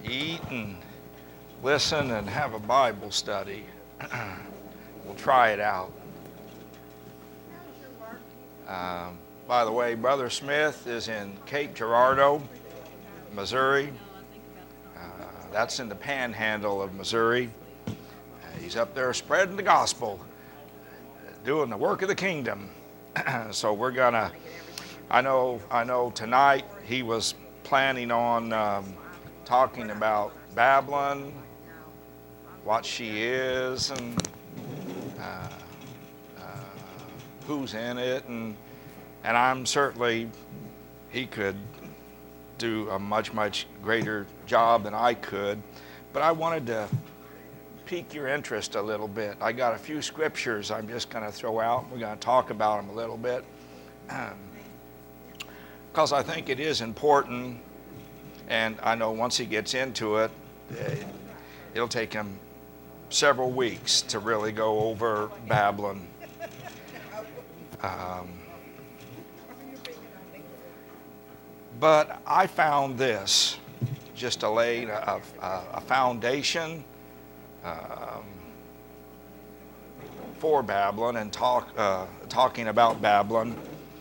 eat and listen and have a Bible study. We'll try it out. By the way, Brother Smith is in Cape Girardeau, Missouri. That's in the panhandle of Missouri. He's up there spreading the gospel, doing the work of the kingdom. So we're gonna, I know tonight he was planning on talking about Babylon, what she is, and who's in it, and I'm certainly, he could do a much greater job than I could, but I wanted to pique your interest a little bit. I got a few scriptures I'm just going to throw out. We're going to talk about them a little bit because I think it is important, and I know once he gets into it, it'll take him several weeks to really go over Babylon. But I found this just to lay a foundation for Babylon and talking about Babylon.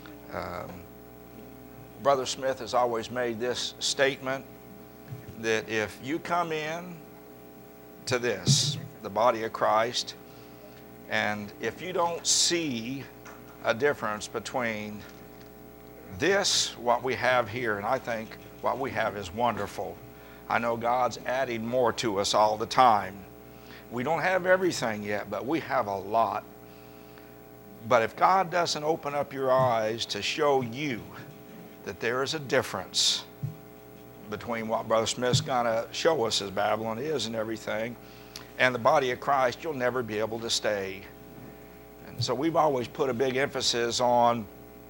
Brother Smith has always made this statement that if you come in to this, the body of Christ, and if you don't see a difference between this, what we have here, and I think what we have is wonderful. I know God's adding more to us all the time. We don't have everything yet, but we have a lot. But if God doesn't open up your eyes to show you that there is a difference between what Brother Smith's going to show us as Babylon is and everything, and the body of Christ, you'll never be able to stay. And so we've always put a big emphasis on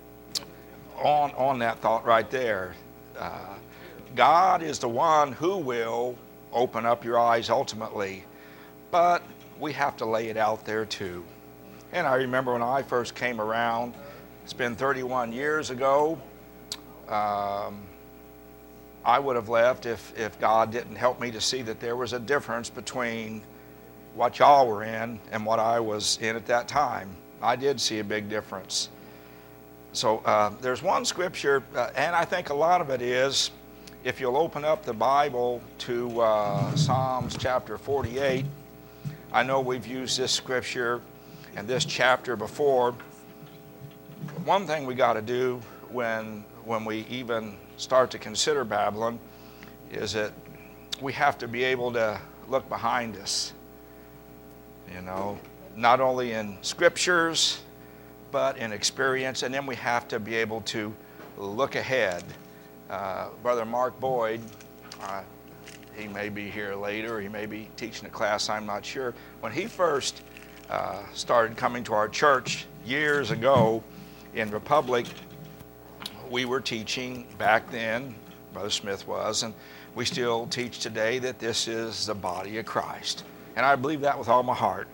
that thought right there. God is the one who will open up your eyes ultimately, but we have to lay it out there too. And I remember when I first came around, it's been 31 years ago, I would have left if God didn't help me to see that there was a difference between what y'all were in and what I was in at that time. I did see a big difference. So there's one scripture, and I think a lot of it is, if you'll open up the Bible to Psalms chapter 48, I know we've used this scripture and this chapter before. One thing we got to do when we even start to consider Babylon is that we have to be able to look behind us. You know, not only in scriptures, but in experience, and then we have to be able to look ahead. Brother Mark Boyd, he may be here later, he may be teaching a class, I'm not sure. When he first started coming to our church years ago in Republic, we were teaching back then, Brother Smith was, and we still teach today that this is the body of Christ. And I believe that with all my heart.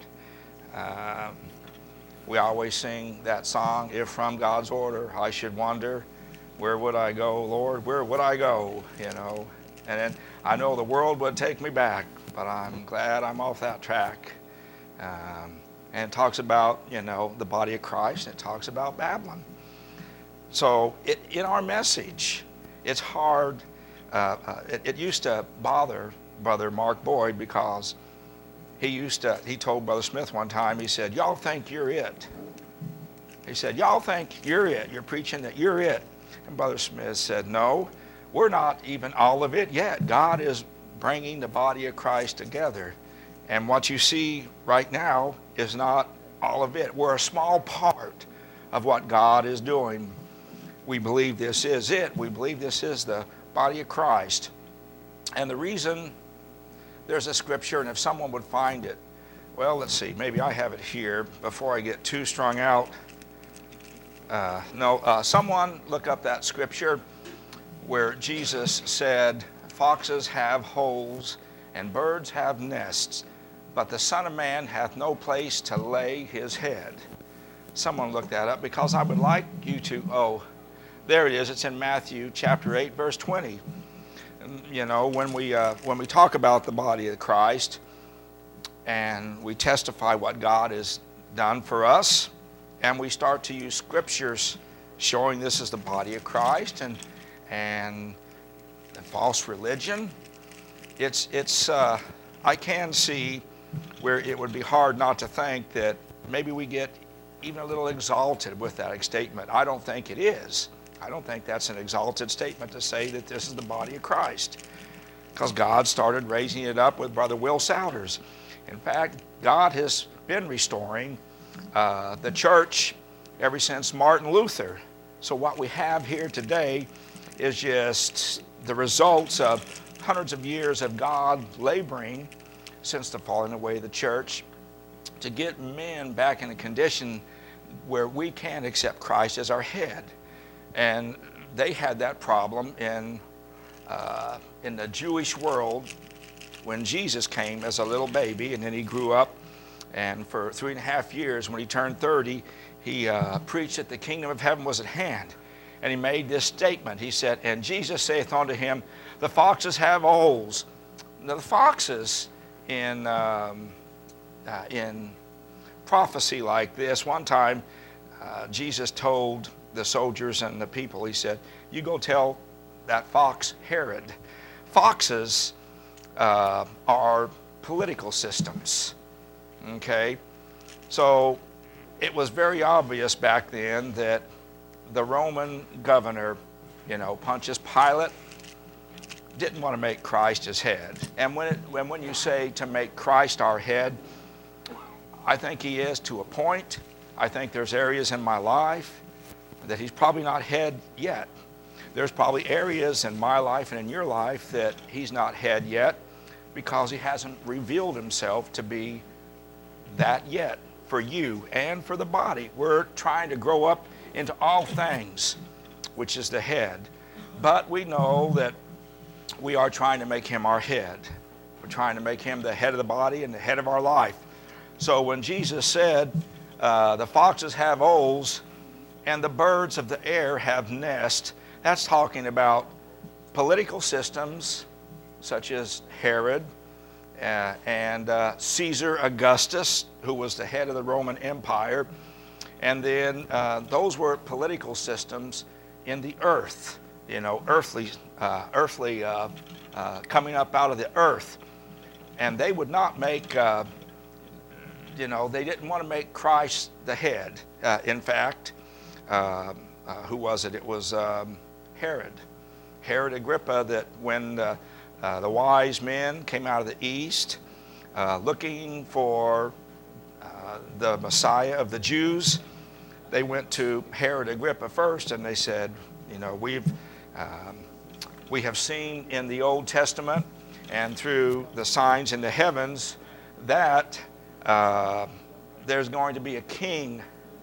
We always sing that song, if from God's order I should wander, where would I go, Lord? Where would I go? You know, and then I know the world would take me back, but I'm glad I'm off that track. And it talks about, you know, the body of Christ, and it talks about Babylon. So in our message, it's hard. It used to bother Brother Mark Boyd because he told Brother Smith one time, he said, y'all think you're it. He said, y'all think you're it. You're preaching that you're it. And Brother Smith said, no, we're not even all of it yet. God is bringing the body of Christ together. And what you see right now is not all of it. We're a small part of what God is doing. We believe this is it. We believe this is the body of Christ. And the reason, there's a scripture, and if someone would find it, well, let's see, maybe I have it here before I get too strung out. Someone look up that scripture where Jesus said, foxes have holes and birds have nests, but the Son of Man hath no place to lay his head. Someone look that up, because I would like you to, there it is, it's in Matthew chapter 8, verse 20. You know, when we talk about the body of Christ and we testify what God has done for us, and we start to use scriptures showing this is the body of Christ and the false religion, I can see where it would be hard not to think that maybe we get even a little exalted with that statement. I don't think it is. I don't think that's an exalted statement to say that this is the body of Christ, because God started raising it up with Brother Will Souders. In fact, God has been restoring the church ever since Martin Luther. So what we have here today is just the results of hundreds of years of God laboring since the falling away of the church to get men back in a condition where we can accept Christ as our head. And they had that problem in the Jewish world when Jesus came as a little baby, and then he grew up, and for 3.5 years, when he turned 30, he preached that the kingdom of heaven was at hand. And he made this statement. He said, "And Jesus saith unto him, the foxes have holes." Now, the foxes in prophecy like this, one time Jesus told the soldiers and the people, he said, "You go tell that fox Herod." Foxes are political systems. Okay? So it was very obvious back then that the Roman governor, Pontius Pilate, didn't want to make Christ his head. And when you say to make Christ our head, I think he is to a point. I think there's areas in my life that he's probably not head yet. There's probably areas in my life and in your life that he's not head yet because he hasn't revealed himself to be that yet for you and for the body. We're trying to grow up into all things, which is the head. But we know that we are trying to make him our head. We're trying to make him the head of the body and the head of our life. So when Jesus said, the foxes have holes and the birds of the air have nests, that's talking about political systems such as Herod and Caesar Augustus, who was the head of the Roman Empire. And then those were political systems in the earth, earthly coming up out of the earth. And they would not make, they didn't want to make Christ the head. In fact, who was it? It was Herod Agrippa, that when the wise men came out of the east looking for the Messiah of the Jews, they went to Herod Agrippa first, and they said, we have seen in the Old Testament and through the signs in the heavens that there's going to be a king.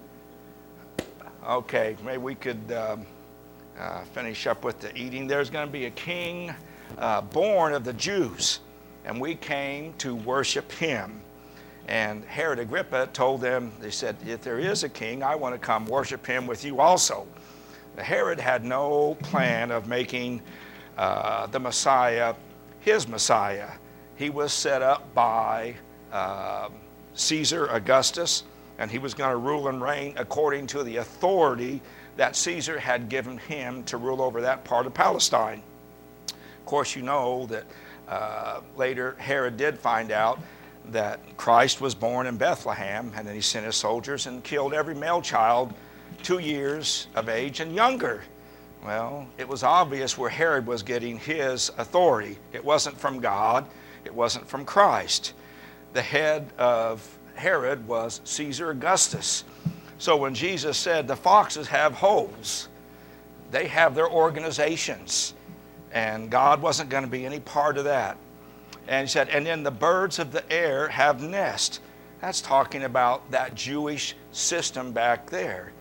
Okay, maybe we could finish up with the eating. There's going to be a king born of the Jews, and we came to worship him. And Herod Agrippa told them, they said, if there is a king, I want to come worship him with you also. Herod had no plan of making the Messiah his Messiah. He was set up by Caesar Augustus, and he was going to rule and reign according to the authority that Caesar had given him to rule over that part of Palestine. Of course, you know that later Herod did find out that Christ was born in Bethlehem, and then he sent his soldiers and killed every male child 2 years of age and younger. Well, it was obvious where Herod was getting his authority. It wasn't from God. It wasn't from Christ. The head of Herod was Caesar Augustus. So when Jesus said the foxes have holes, they have their organizations, and God wasn't going to be any part of that. And he said, and then the birds of the air have nests. That's talking about that Jewish system back there.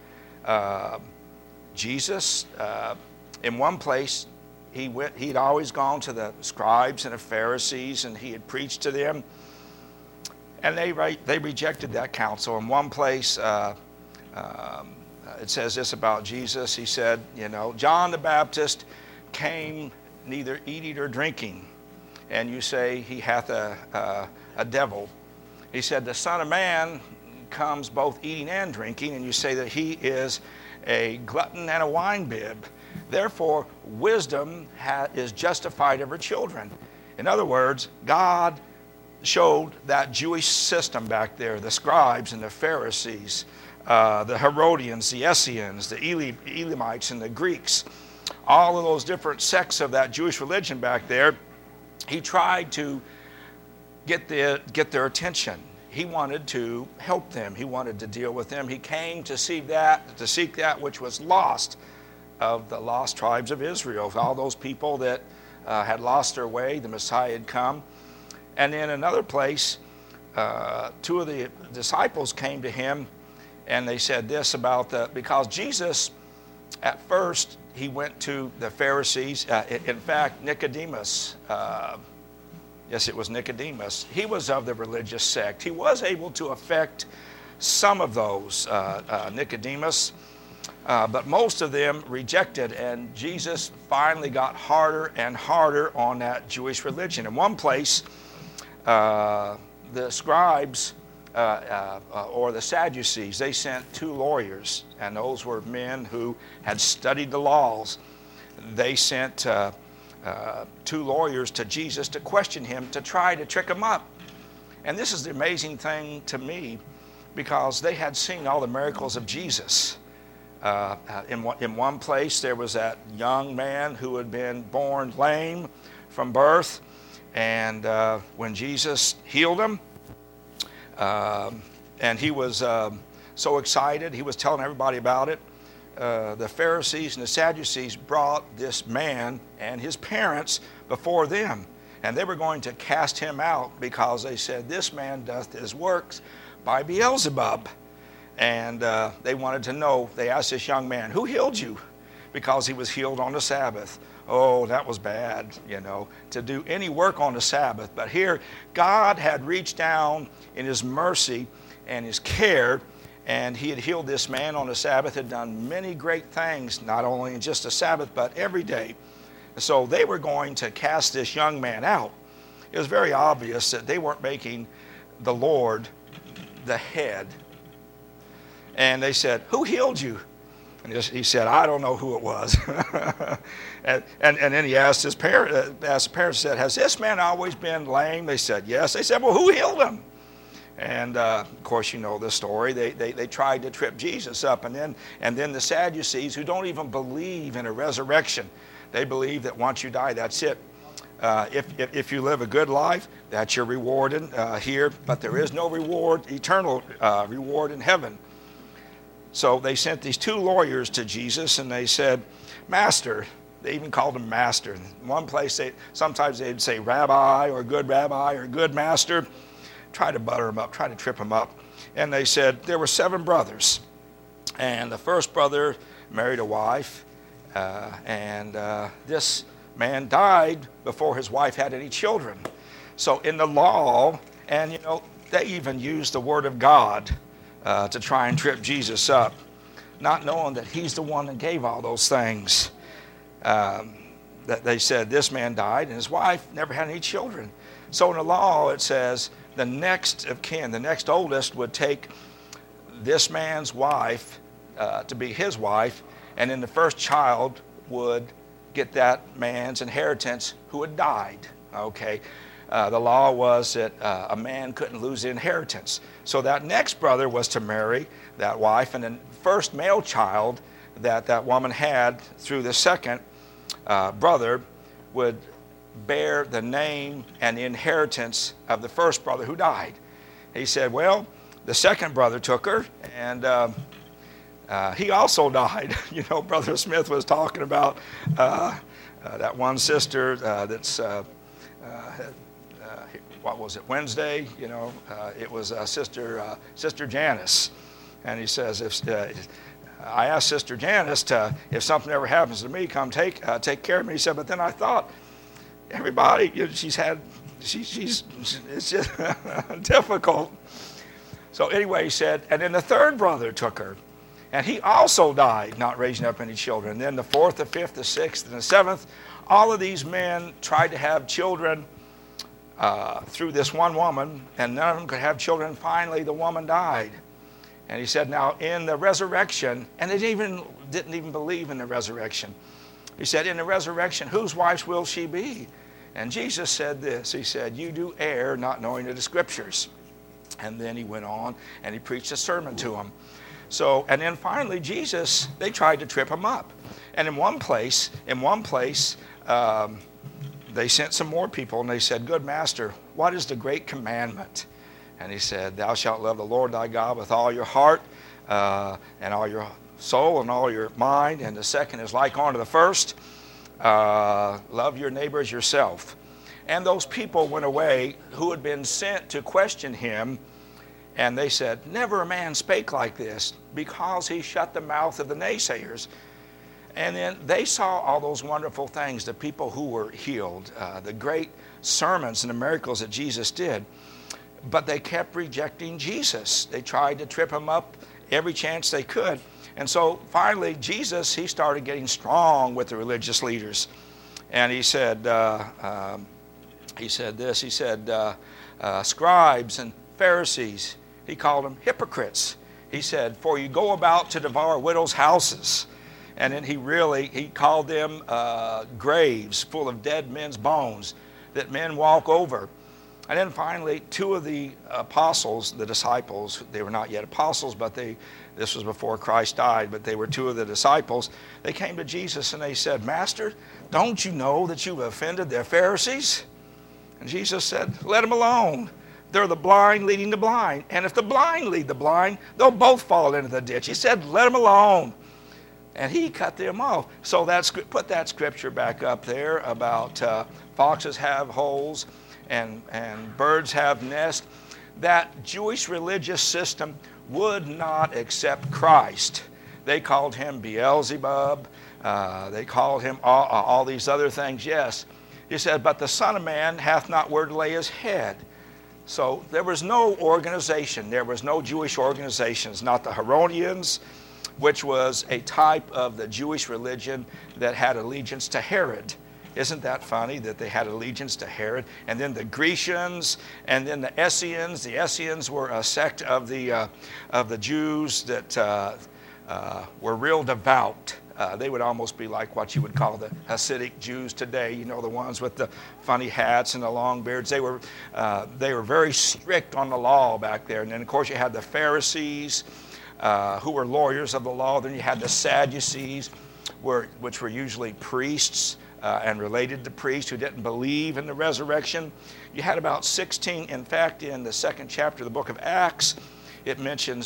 Jesus, in one place, he'd always gone to the scribes and the Pharisees, and he had preached to them. And they rejected that counsel. In one place, it says this about Jesus. He said, John the Baptist came neither eating or drinking, and you say he hath a devil. He said, the Son of Man comes both eating and drinking, and you say that he is a glutton and a winebib. Therefore, wisdom is justified of her children. In other words, God showed that Jewish system back there, the scribes and the Pharisees, the Herodians, the Essenes, the Elamites, and the Greeks, all of those different sects of that Jewish religion back there. He tried to get their attention. He wanted to help them. He wanted to deal with them. He came to seek that which was lost of the lost tribes of Israel, all those people that had lost their way. The Messiah had come. And in another place, two of the disciples came to him, and they said this about because Jesus, at first, he went to the Pharisees. In fact, Nicodemus, yes, it was Nicodemus. He was of the religious sect. He was able to affect some of those, Nicodemus, but most of them rejected, and Jesus finally got harder and harder on that Jewish religion. In one place, the scribes or the Sadducees, they sent two lawyers, and those were men who had studied the laws. They sent two lawyers to Jesus to question him, to try to trick him up. And this is the amazing thing to me, because they had seen all the miracles of Jesus. In one place, there was that young man who had been born lame from birth, and when Jesus healed him, and he was so excited, he was telling everybody about it. The Pharisees and the Sadducees brought this man and his parents before them, and they were going to cast him out because they said, this man doth his works by Beelzebub. And they wanted to know, they asked this young man, who healed you? Because he was healed on the Sabbath. Oh, that was bad, to do any work on the Sabbath. But here, God had reached down in his mercy and his care, and he had healed this man on the Sabbath, had done many great things, not only in just the Sabbath, but every day. So they were going to cast this young man out. It was very obvious that they weren't making the Lord the head. And they said, who healed you? And he said, I don't know who it was. and then he asked the parents, said, has this man always been lame? They said, yes. They said, well, who healed him? And of course, you know the story. They tried to trip Jesus up. And then the Sadducees, who don't even believe in a resurrection, they believe that once you die, that's it. If you live a good life, that's your reward here. But there is no reward, eternal reward in heaven. So they sent these two lawyers to Jesus, and they said, Master. They even called him Master. In one place, sometimes they'd say Rabbi or good Rabbi or good Master. Try to butter him up, try to trip him up. And they said, there were 7 brothers. And the first brother married a wife, and this man died before his wife had any children. So in the law, and they even used the word of God to try and trip Jesus up, not knowing that he's the one that gave all those things. That they said this man died and his wife never had any children. So in the law it says the next of kin, the next oldest, would take this man's wife to be his wife, and then the first child would get that man's inheritance who had died. Okay. The law was that a man couldn't lose the inheritance. So that next brother was to marry that wife, and the first male child that woman had through the second brother would bear the name and the inheritance of the first brother who died. He said, well, the second brother took her, and he also died. Brother Smith was talking about that one sister that's... what was it, Wednesday? It was Sister Janice. And he says, I asked Sister Janice if something ever happens to me, come take care of me. He said, but then I thought, everybody, it's just difficult. So anyway, he said, and then the third brother took her. And he also died, not raising up any children. Then the fourth, the fifth, the sixth, and the seventh, all of these men tried to have children through this one woman, and none of them could have children. Finally, the woman died. And he said, now in the resurrection, and they didn't even believe in the resurrection. He said, in the resurrection, whose wife will she be? And Jesus said this. He said, you do err, not knowing the Scriptures. And then he went on and he preached a sermon to them. So, and then finally, Jesus, they tried to trip him up. And in one place, they sent some more people, and they said, good master, what is the great commandment? And he said, thou shalt love the Lord thy God with all your heart, and all your soul, and all your mind. And the second is like unto the first, love your neighbor as yourself. And those people went away who had been sent to question him, and they said, never a man spake like this, because he shut the mouth of the naysayers. And then they saw all those wonderful things, the people who were healed, the great sermons and the miracles that Jesus did. But they kept rejecting Jesus. They tried to trip him up every chance they could. And so finally, Jesus, he started getting strong with the religious leaders. And he said scribes and Pharisees, he called them hypocrites. He said, for you go about to devour widows' houses. And then he called them graves full of dead men's bones that men walk over. And then finally, two of the apostles, the disciples, they were not yet apostles, but this was before Christ died, but they were two of the disciples. They came to Jesus and they said, Master, don't you know that you've offended the Pharisees? And Jesus said, let them alone. They're the blind leading the blind. And if the blind lead the blind, they'll both fall into the ditch. He said, let them alone. And he cut them off. So put that scripture back up there about foxes have holes and birds have nests. That Jewish religious system would not accept Christ. They called him Beelzebub. They called him all these other things. Yes. He said, but the Son of Man hath not where to lay his head. So there was no organization. There was no Jewish organizations, not the Herodians, which was a type of the Jewish religion that had allegiance to Herod. Isn't that funny that they had allegiance to Herod? And then the Grecians, and then the Essenes. The Essenes were a sect of the Jews that were real devout. They would almost be like what you would call the Hasidic Jews today. You know, the ones with the funny hats and the long beards. They were very strict on the law back there. And then, of course, you had the Pharisees, who were lawyers of the law. Then you had the Sadducees, which were usually priests and related to priests who didn't believe in the resurrection. You had about 16, in fact, in the second chapter of the book of Acts, it mentions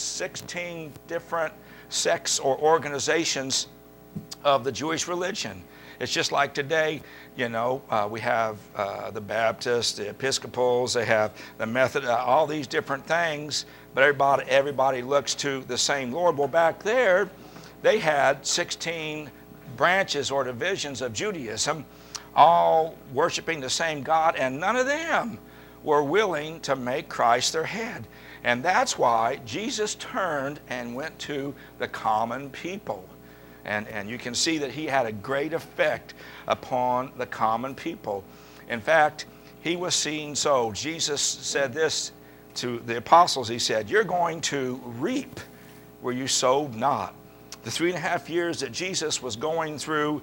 16 different sects or organizations of the Jewish religion. It's just like today, you know, we have the Baptists, the Episcopals, they have the Methodist, all these different things, but everybody looks to the same Lord. Well, back there, they had 16 branches or divisions of Judaism, all worshiping the same God, and none of them were willing to make Christ their head. And that's why Jesus turned and went to the common people. And you can see that he had a great effect upon the common people. In fact, he was seen so. Jesus said this to the apostles. He said, you're going to reap where you sowed not. The 3.5 years that Jesus was going through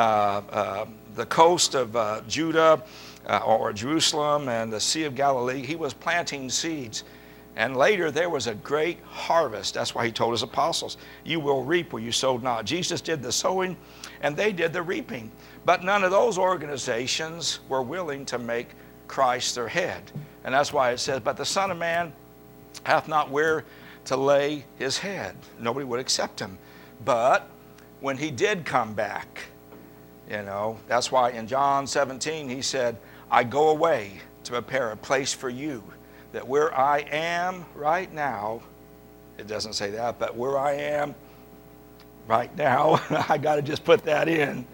the coast of Judah or Jerusalem and the Sea of Galilee, he was planting seeds. And later there was a great harvest. That's why he told his apostles, you will reap where you sowed not. Jesus did the sowing and they did the reaping. But none of those organizations were willing to make Christ their head. And that's why it says, but the Son of Man hath not where to lay his head. Nobody would accept him. But when he did come back, you know, that's why in John 17 he said, I go away to prepare a place for you, that where I am right now, it doesn't say that, but where I am right now, I got to just put that in.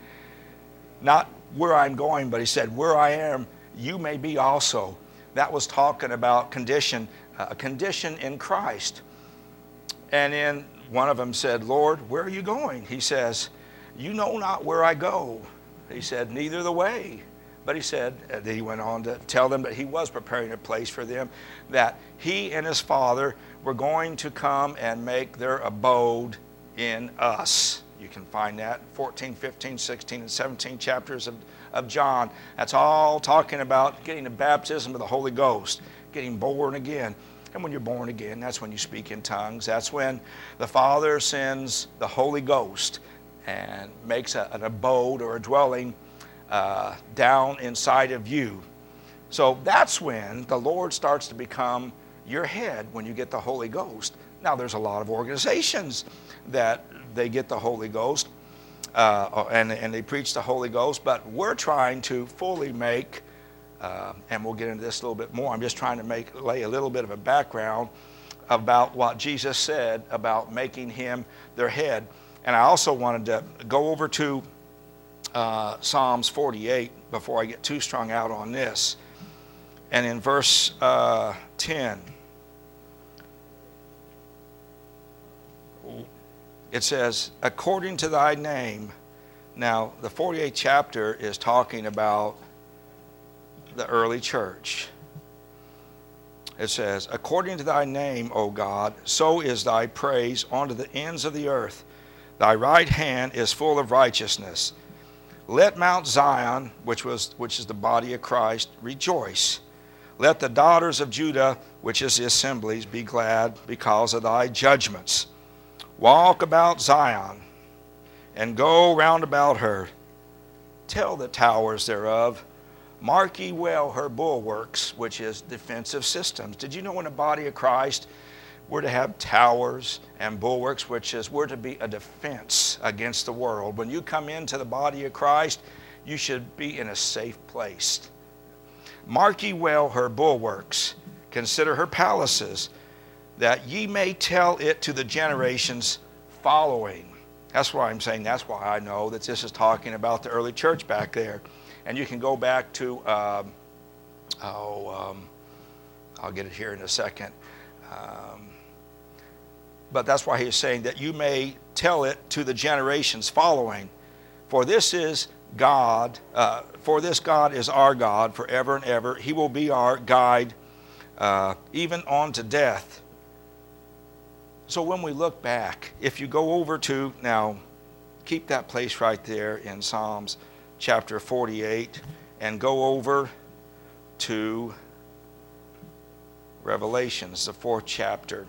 Not where I'm going, but he said, where I am, you may be also. That was talking about condition, a condition in Christ. And in one of them said, Lord, where are you going? He says, you know not where I go. He said, neither the way. But he said, that he went on to tell them that he was preparing a place for them, that he and his Father were going to come and make their abode in us. You can find that 14, 15, 16, and 17 chapters of John. That's all talking about getting the baptism of the Holy Ghost, getting born again. And when you're born again, that's when you speak in tongues. That's when the Father sends the Holy Ghost and makes an abode or a dwelling down inside of you. So that's when the Lord starts to become your head, when you get the Holy Ghost. Now, there's a lot of organizations that they get the Holy Ghost and they preach the Holy Ghost, but we're trying to fully make, and we'll get into this a little bit more, I'm just trying to lay a little bit of a background about what Jesus said about making him their head. And I also wanted to go over to Psalms 48 before I get too strung out on this. And in verse 10, it says, according to thy name. Now, the 48th chapter is talking about the early church. It says, according to thy name, O God, so is thy praise unto the ends of the earth. Thy right hand is full of righteousness. Let Mount Zion, which is the body of Christ, rejoice. Let the daughters of Judah, which is the assemblies, be glad because of thy judgments. Walk about Zion, and go round about her. Tell the towers thereof, mark ye well her bulwarks, which is defensive systems. Did you know in the body of Christ, we're to have towers and bulwarks, which is we're to be a defense against the world. When you come into the body of Christ, you should be in a safe place. Mark ye well her bulwarks, consider her palaces, that ye may tell it to the generations following. That's why I'm saying, that's why I know that this is talking about the early church back there. And you can go back to, I'll get it here in a second. But that's why he's saying that you may tell it to the generations following. For this is God, for this God is our God forever and ever. He will be our guide, even unto death. So when we look back, if you go over to, now keep that place right there in Psalms chapter 48 and go over to Revelations, the 4th chapter.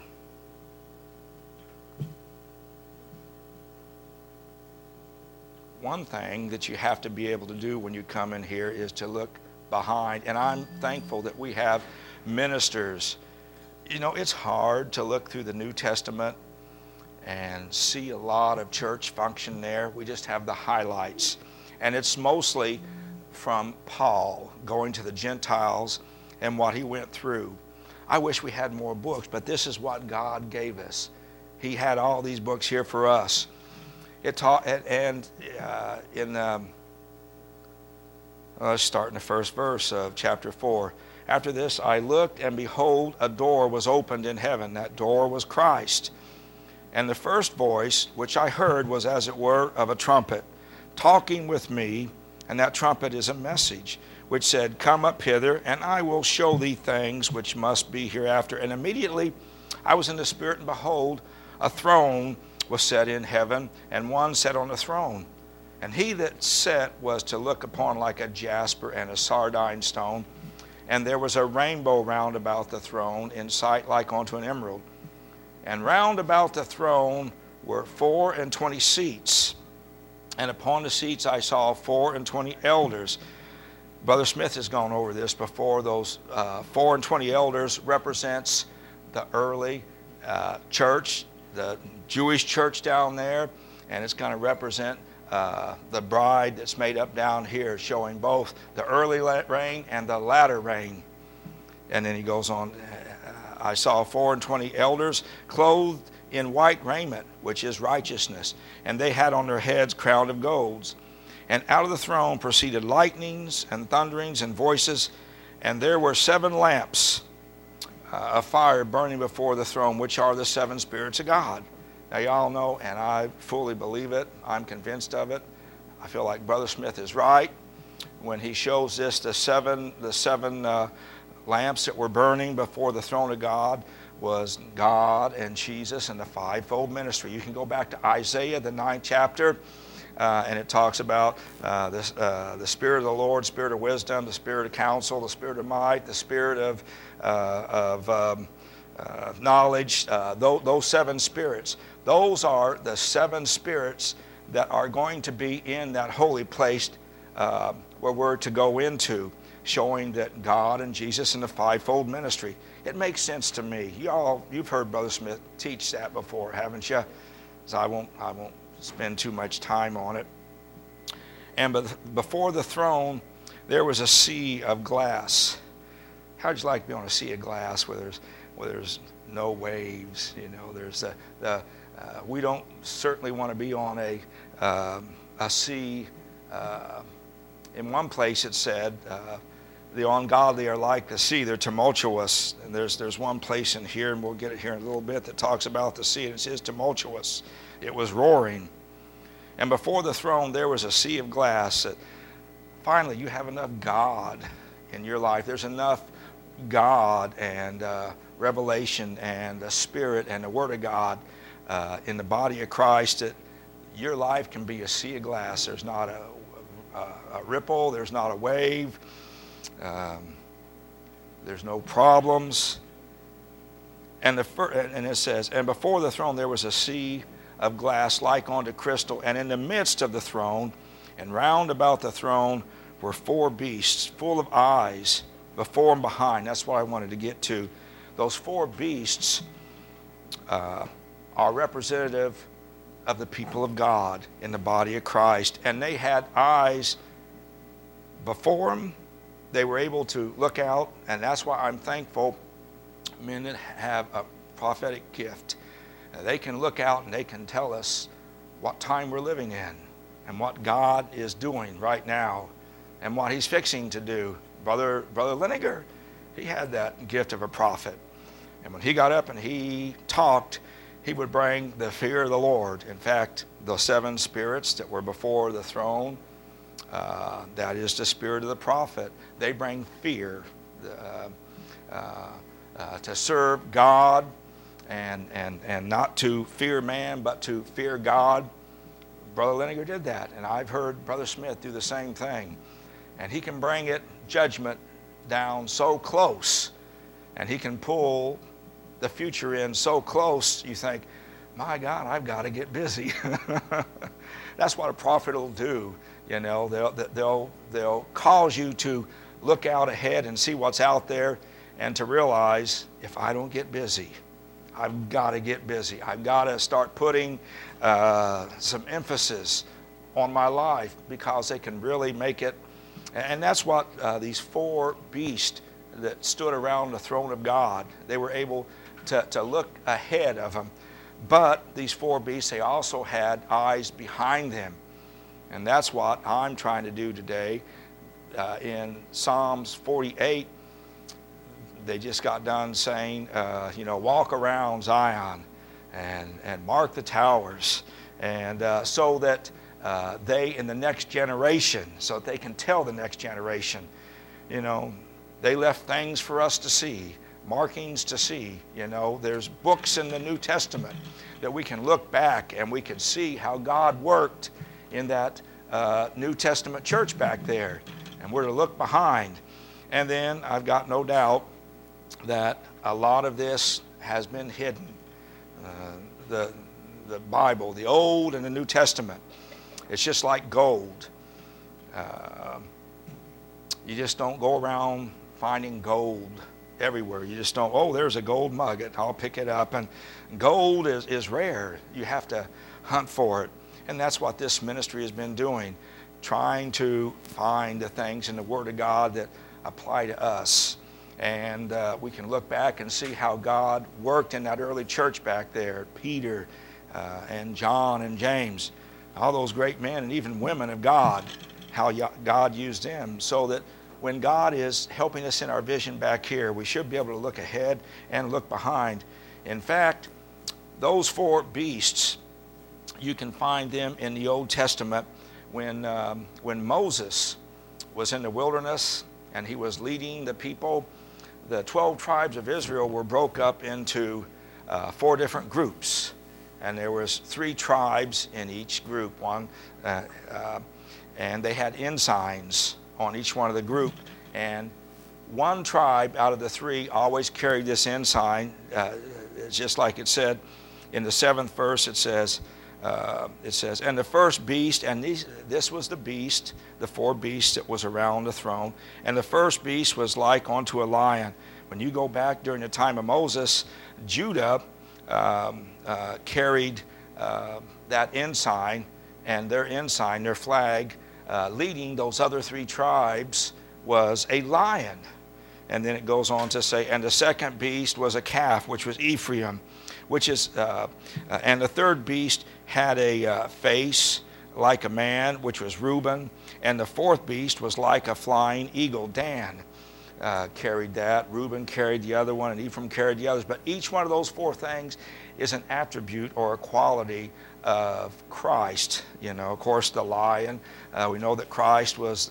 One thing that you have to be able to do when you come in here is to look behind. And I'm thankful that we have ministers. You know, it's hard to look through the New Testament and see a lot of church function there. We just have the highlights. And it's mostly from Paul going to the Gentiles and what he went through. I wish we had more books, but this is what God gave us. He had all these books here for us. It taught, and let's start in the first verse of chapter 4. After this I looked, and behold, a door was opened in heaven. That door was Christ. And the first voice which I heard was as it were of a trumpet, talking with me, and that trumpet is a message, which said, come up hither, and I will show thee things which must be hereafter. And immediately I was in the Spirit, and behold, a throne was set in heaven, and one sat on the throne. And he that sat was to look upon like a jasper and a sardine stone. And there was a rainbow round about the throne, in sight like unto an emerald. And round about the throne were 24 seats. And upon the seats I saw 24 elders. Brother Smith has gone over this before. Those 24 elders represents the early church, the Jewish church down there, and it's going to represent the bride that's made up down here, showing both the early rain and the latter rain. And then he goes on, I saw 24 elders clothed in white raiment, which is righteousness, and they had on their heads crown of golds. And out of the throne proceeded lightnings and thunderings and voices, and there were 7 lamps of fire burning before the throne, which are the 7 spirits of God. Now, y'all know, and I fully believe it, I'm convinced of it. I feel like Brother Smith is right when he shows this, the seven lamps that were burning before the throne of God was God and Jesus and the fivefold ministry. You can go back to Isaiah, the 9th chapter, and it talks about the Spirit of the Lord, Spirit of wisdom, the Spirit of counsel, the Spirit of might, the Spirit of knowledge, those 7 spirits. Those are the 7 spirits that are going to be in that holy place where we're to go into, showing that God and Jesus and the fivefold ministry. It makes sense to me. You've heard Brother Smith teach that before, haven't you? So I won't spend too much time on it. And before the throne, there was a sea of glass. How'd you like to be on a sea of glass where there's no waves? You know, we don't certainly want to be on a sea. In one place it said, the ungodly are like the sea, they're tumultuous. And there's one place in here, and we'll get it here in a little bit, that talks about the sea, and it says tumultuous. It was roaring. And before the throne there was a sea of glass. That finally you have enough God in your life. There's enough God and revelation and the Spirit and the Word of God in the body of Christ that your life can be a sea of glass. There's not a ripple, there's not a wave, there's no problems. And it says, and before the throne there was a sea of glass like unto crystal, and in the midst of the throne and round about the throne were 4 beasts full of eyes before and behind. That's what I wanted to get to. Those 4 beasts are representative of the people of God in the body of Christ, and they had eyes before them. They were able to look out, and that's why I'm thankful men that have a prophetic gift. They can look out and they can tell us what time we're living in and what God is doing right now and what He's fixing to do. Brother Liniger, he had that gift of a prophet, and when he got up and he talked, he would bring the fear of the Lord. In fact, the 7 spirits that were before the throne, that is the spirit of the prophet, they bring fear to serve God and not to fear man, but to fear God. Brother Liniger did that, and I've heard Brother Smith do the same thing. And he can bring judgment down so close, and he can pull the future in so close, you think, my God, I've got to get busy. That's what a prophet will do. You know, they'll cause you to look out ahead and see what's out there, and to realize, if I don't get busy, I've got to get busy. I've got to start putting some emphasis on my life, because they can really make it. And that's what these 4 beasts that stood around the throne of God, they were able to look ahead of them. But these 4 beasts, they also had eyes behind them. And that's what I'm trying to do today. In Psalms 48, they just got done saying, walk around Zion and mark the towers. And so that they, in the next generation, so that they can tell the next generation, they left things for us to see, markings to see. There's books in the New Testament that we can look back and we can see how God worked in that New Testament church back there. And we're to look behind. And then I've got no doubt that a lot of this has been hidden. The Bible, the Old and the New Testament, it's just like gold. You just don't go around finding gold everywhere. You just don't, there's a gold nugget, I'll pick it up. And gold is rare. You have to hunt for it. And that's what this ministry has been doing, trying to find the things in the Word of God that apply to us. And we can look back and see how God worked in that early church back there, Peter and John and James, all those great men and even women of God, how God used them, so that when God is helping us in our vision back here, we should be able to look ahead and look behind. In fact, those four beasts, you can find them in the Old Testament when Moses was in the wilderness and he was leading the people. The 12 tribes of Israel were broke up into 4 different groups, and there was 3 tribes in each group. And they had ensigns on each one of the group, and one tribe out of the 3 always carried this ensign. Just like it said in the 7th verse, it says, and the first beast, and this was the beast, the 4 beasts that was around the throne, and the first beast was like unto a lion. When you go back during the time of Moses, Judah carried that ensign, and their ensign, their flag, leading those other 3 tribes was a lion. And then it goes on to say, and the second beast was a calf, which was Ephraim, and the third beast had a face like a man, which was Reuben, and the fourth beast was like a flying eagle. Dan carried that, Reuben carried the other one, and Ephraim carried the others. But each one of those 4 things is an attribute or a quality of Christ. Of course, the lion, we know that Christ was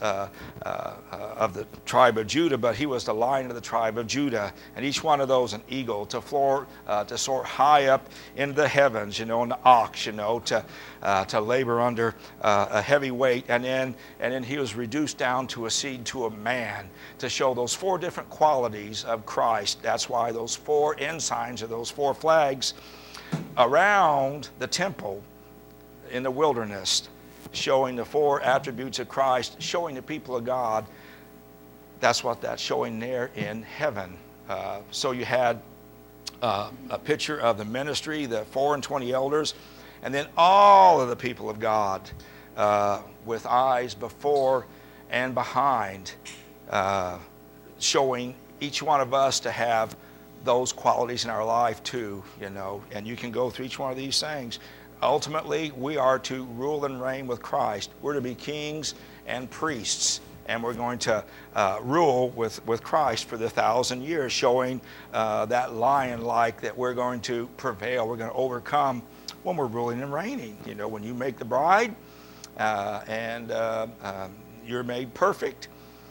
of the tribe of Judah, but he was the lion of the tribe of Judah. And each one of those, an eagle, to soar high up into the heavens, and the ox, to labor under a heavy weight. And then he was reduced down to a seed, to a man, to show those 4 different qualities of Christ. That's why those 4 ensigns, or those 4 flags around the temple in the wilderness, showing the 4 attributes of Christ, showing the people of God. That's what that's showing there in heaven. So you had a picture of the ministry, the 24 elders, and then all of the people of God with eyes before and behind, showing each one of us to have those qualities in our life too, and you can go through each one of these things. Ultimately, we are to rule and reign with Christ. We're to be kings and priests, and we're going to rule with Christ for the 1,000 years, showing that lion-like that we're going to prevail, we're going to overcome when we're ruling and reigning. When you make the bride and you're made perfect,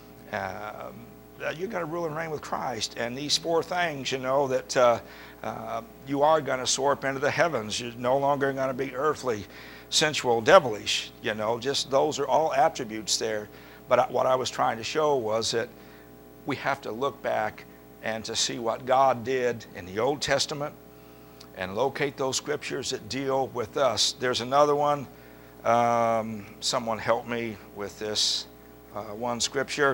you're going to rule and reign with Christ. And these 4 things, that you are going to soar up into the heavens. You're no longer going to be earthly, sensual, devilish. Just those are all attributes there. But what I was trying to show was that we have to look back and to see what God did in the Old Testament and locate those scriptures that deal with us. There's another one. Someone help me with this one scripture.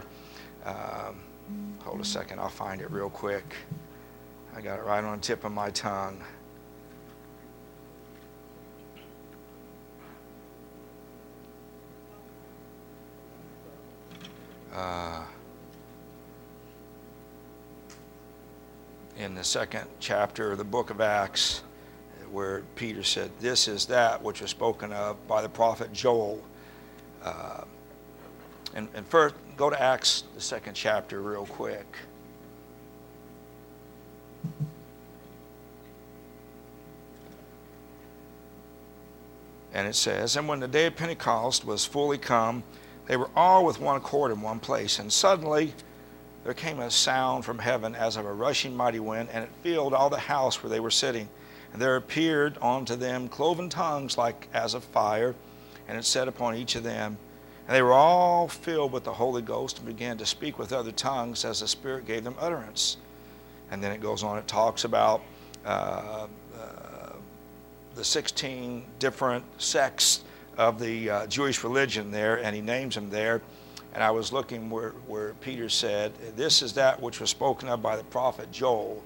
Hold a second, I'll find it real quick. I got it right on the tip of my tongue. In the 2nd chapter of the book of Acts, where Peter said, this is that which was spoken of by the prophet Joel. And first, go to Acts, the 2nd chapter, real quick. And it says, and when the day of Pentecost was fully come, they were all with one accord in one place. And suddenly there came a sound from heaven as of a rushing mighty wind, and it filled all the house where they were sitting. And there appeared unto them cloven tongues like as of fire, and it sat upon each of them. And they were all filled with the Holy Ghost and began to speak with other tongues as the Spirit gave them utterance. And then it goes on, it talks about the 16 different sects of the Jewish religion there, and he names them there. And I was looking where Peter said, this is that which was spoken of by the prophet Joel.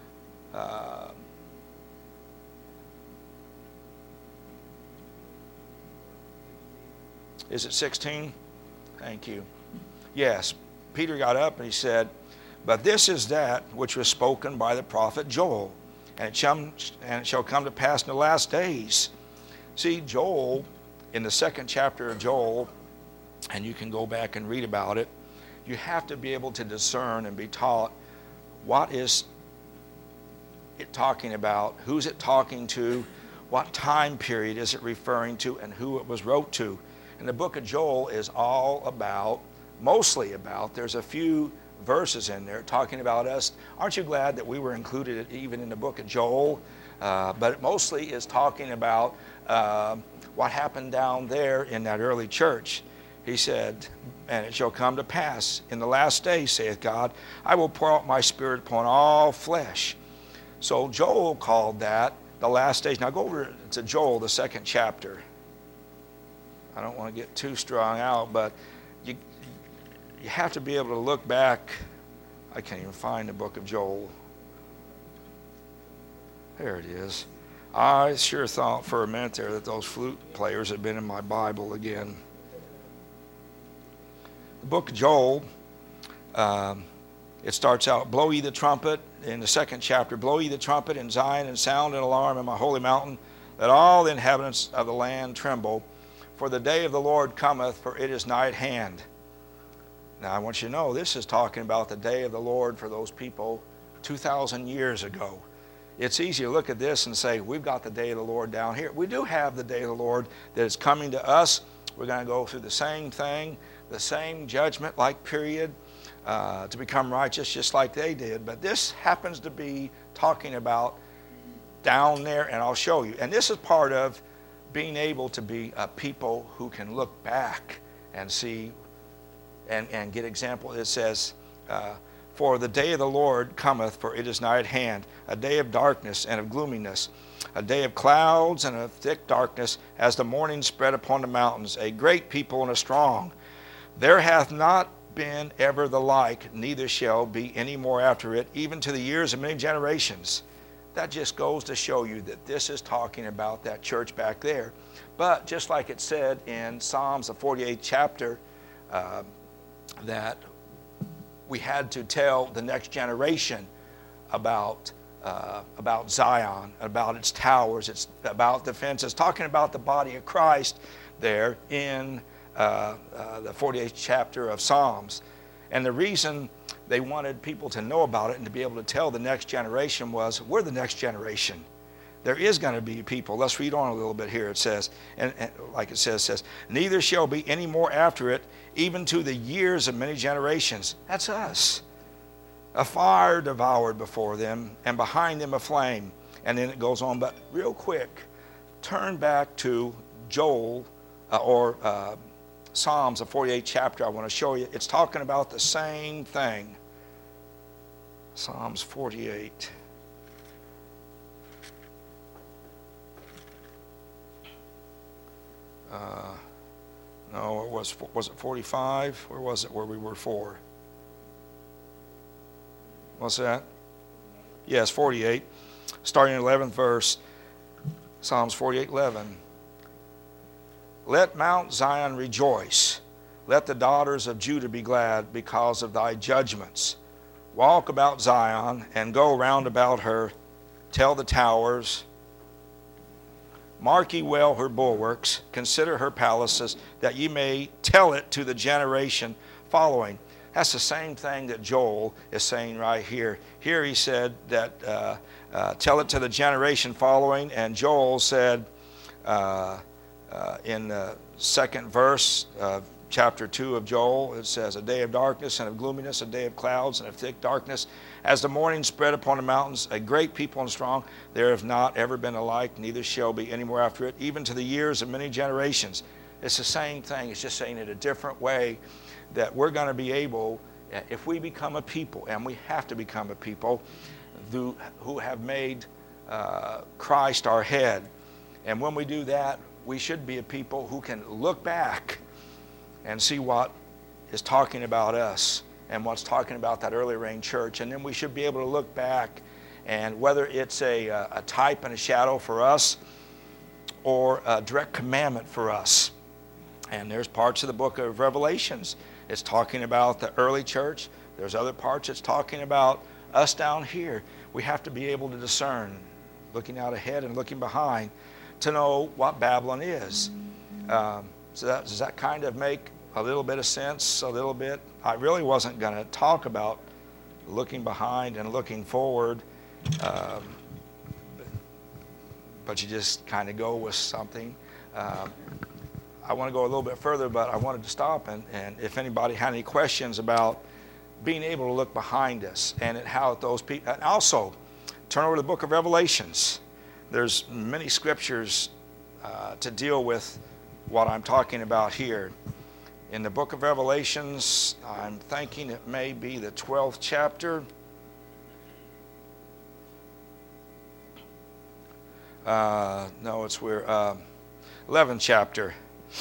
Is it 16? Thank you. Yes, Peter got up and he said, but this is that which was spoken by the prophet Joel, and it shall come to pass in the last days. See, Joel, in the 2nd chapter of Joel, and you can go back and read about it, you have to be able to discern and be taught what is it talking about? Who's it talking to? What time period is it referring to, and who it was wrote to? And the book of Joel is all about, mostly about, there's a few verses in there talking about us. Aren't you glad that we were included even in the book of Joel? But it mostly is talking about what happened down there in that early church. He said, and it shall come to pass in the last days, saith God, I will pour out my spirit upon all flesh. So Joel called that the last days. Now go over to Joel, the 2nd chapter. I don't want to get too strung out, but you have to be able to look back. I can't even find the book of Joel. There it is. I sure thought for a minute there that those flute players had been in my Bible again. The book of Joel, it starts out, blow ye the trumpet, in the 2nd chapter, blow ye the trumpet in Zion, and sound an alarm in my holy mountain, let all the inhabitants of the land tremble, for the day of the Lord cometh, for it is nigh at hand. Now I want you to know, this is talking about the day of the Lord for those people 2,000 years ago. It's easy to look at this and say, we've got the day of the Lord down here. We do have the day of the Lord that is coming to us. We're going to go through the same thing, the same judgment-like period to become righteous just like they did. But this happens to be talking about down there, and I'll show you. And this is part of being able to be a people who can look back and see and get example. It says, for the day of the Lord cometh, for it is nigh at hand, a day of darkness and of gloominess, a day of clouds and of thick darkness, as the morning spread upon the mountains, a great people and a strong. There hath not been ever the like, neither shall be any more after it, even to the years of many generations. That just goes to show you that this is talking about that church back there. But just like it said in Psalms, the 48th chapter, that we had to tell the next generation about Zion, about its towers, it's about the fences, talking about the body of Christ there in the 48th chapter of Psalms. And the reason they wanted people to know about it and to be able to tell the next generation was, we're the next generation. There is going to be people. Let's read on a little bit here. It says, and like it says, neither shall be any more after it, even to the years of many generations. That's us. A fire devoured before them, and behind them a flame. And then it goes on. But real quick, turn back to Joel or Psalms, the 48th chapter. I want to show you. It's talking about the same thing. Psalms 48. No, it was it 45? Where was it where we were 4? What's that? Yes, 48. Starting in 11th verse, Psalms 48:11. Let Mount Zion rejoice. Let the daughters of Judah be glad because of thy judgments. Walk about Zion and go round about her. Tell the towers. Mark ye well her bulwarks, consider her palaces, that ye may tell it to the generation following. That's the same thing that Joel is saying right here. Here he said that tell it to the generation following, and Joel said in the 2nd verse of chapter 2 of Joel, it says, a day of darkness and of gloominess, a day of clouds and of thick darkness. As the morning spread upon the mountains, a great people and strong, there have not ever been alike, neither shall be any more after it, even to the years of many generations. It's the same thing. It's just saying it a different way, that we're going to be able, if we become a people, and we have to become a people, who have made Christ our head. And when we do that, we should be a people who can look back and see what is talking about us and what's talking about that early rain church. And then we should be able to look back, and whether it's a type and a shadow for us or a direct commandment for us. And there's parts of the book of Revelations. It's talking about the early church. There's other parts it's talking about us down here. We have to be able to discern, looking out ahead and looking behind, to know what Babylon is. So does that kind of make a little bit of sense? A little bit. I really wasn't going to talk about looking behind and looking forward, but you just kind of go with something. I want to go a little bit further, but I wanted to stop and if anybody had any questions about being able to look behind us and at how those people, and also turn over to the book of Revelations. There's many scriptures to deal with what I'm talking about here. In the book of Revelations, I'm thinking it may be the 12th chapter. No, it's where 11th chapter.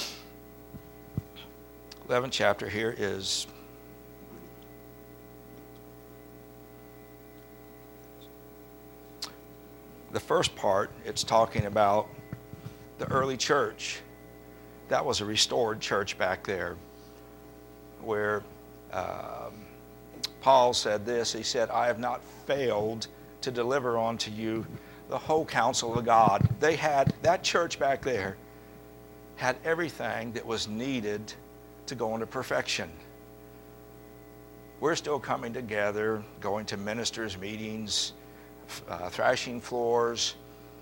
11th chapter here is the first part. It's talking about the early church. That was a restored church back there, where Paul said this. He said, I have not failed to deliver unto you the whole counsel of God. They had, that church back there had everything that was needed to go into perfection. We're still coming together, going to ministers' meetings, thrashing floors.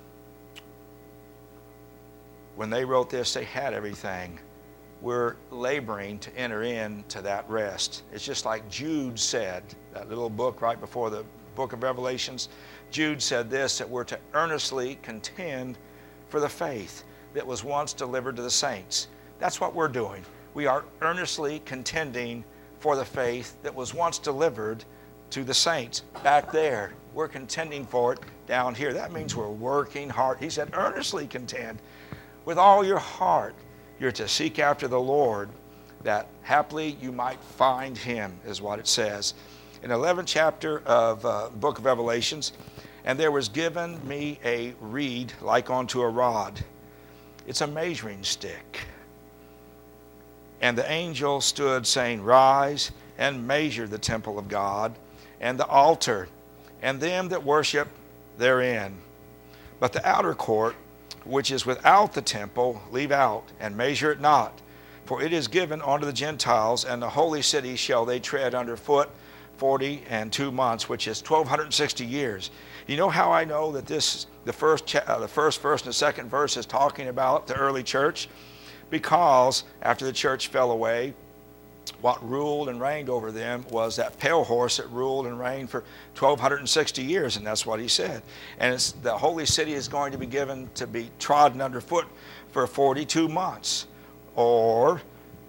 When they wrote this, they had everything. We're laboring to enter into that rest. It's just like Jude said, that little book right before the book of Revelations. Jude said this, that we're to earnestly contend for the faith that was once delivered to the saints. That's what we're doing. We are earnestly contending for the faith that was once delivered to the saints. Back there, we're contending for it down here. That means we're working hard. He said, earnestly contend. With all your heart, you're to seek after the Lord, that haply you might find him, is what it says. In the 11th chapter of the book of Revelations, and there was given me a reed like unto a rod. It's a measuring stick. And the angel stood, saying, Rise and measure the temple of God, and the altar, and them that worship therein. But the outer court, which is without the temple, leave out, and measure it not. For it is given unto the Gentiles, and the holy city shall they tread under foot 42 months, which is 1260 years. You know how I know that this, the first verse and the second verse is talking about the early church? Because after the church fell away, what ruled and reigned over them was that pale horse that ruled and reigned for 1260 years, and that's what he said. And it's, the holy city is going to be given to be trodden underfoot for 42 months, or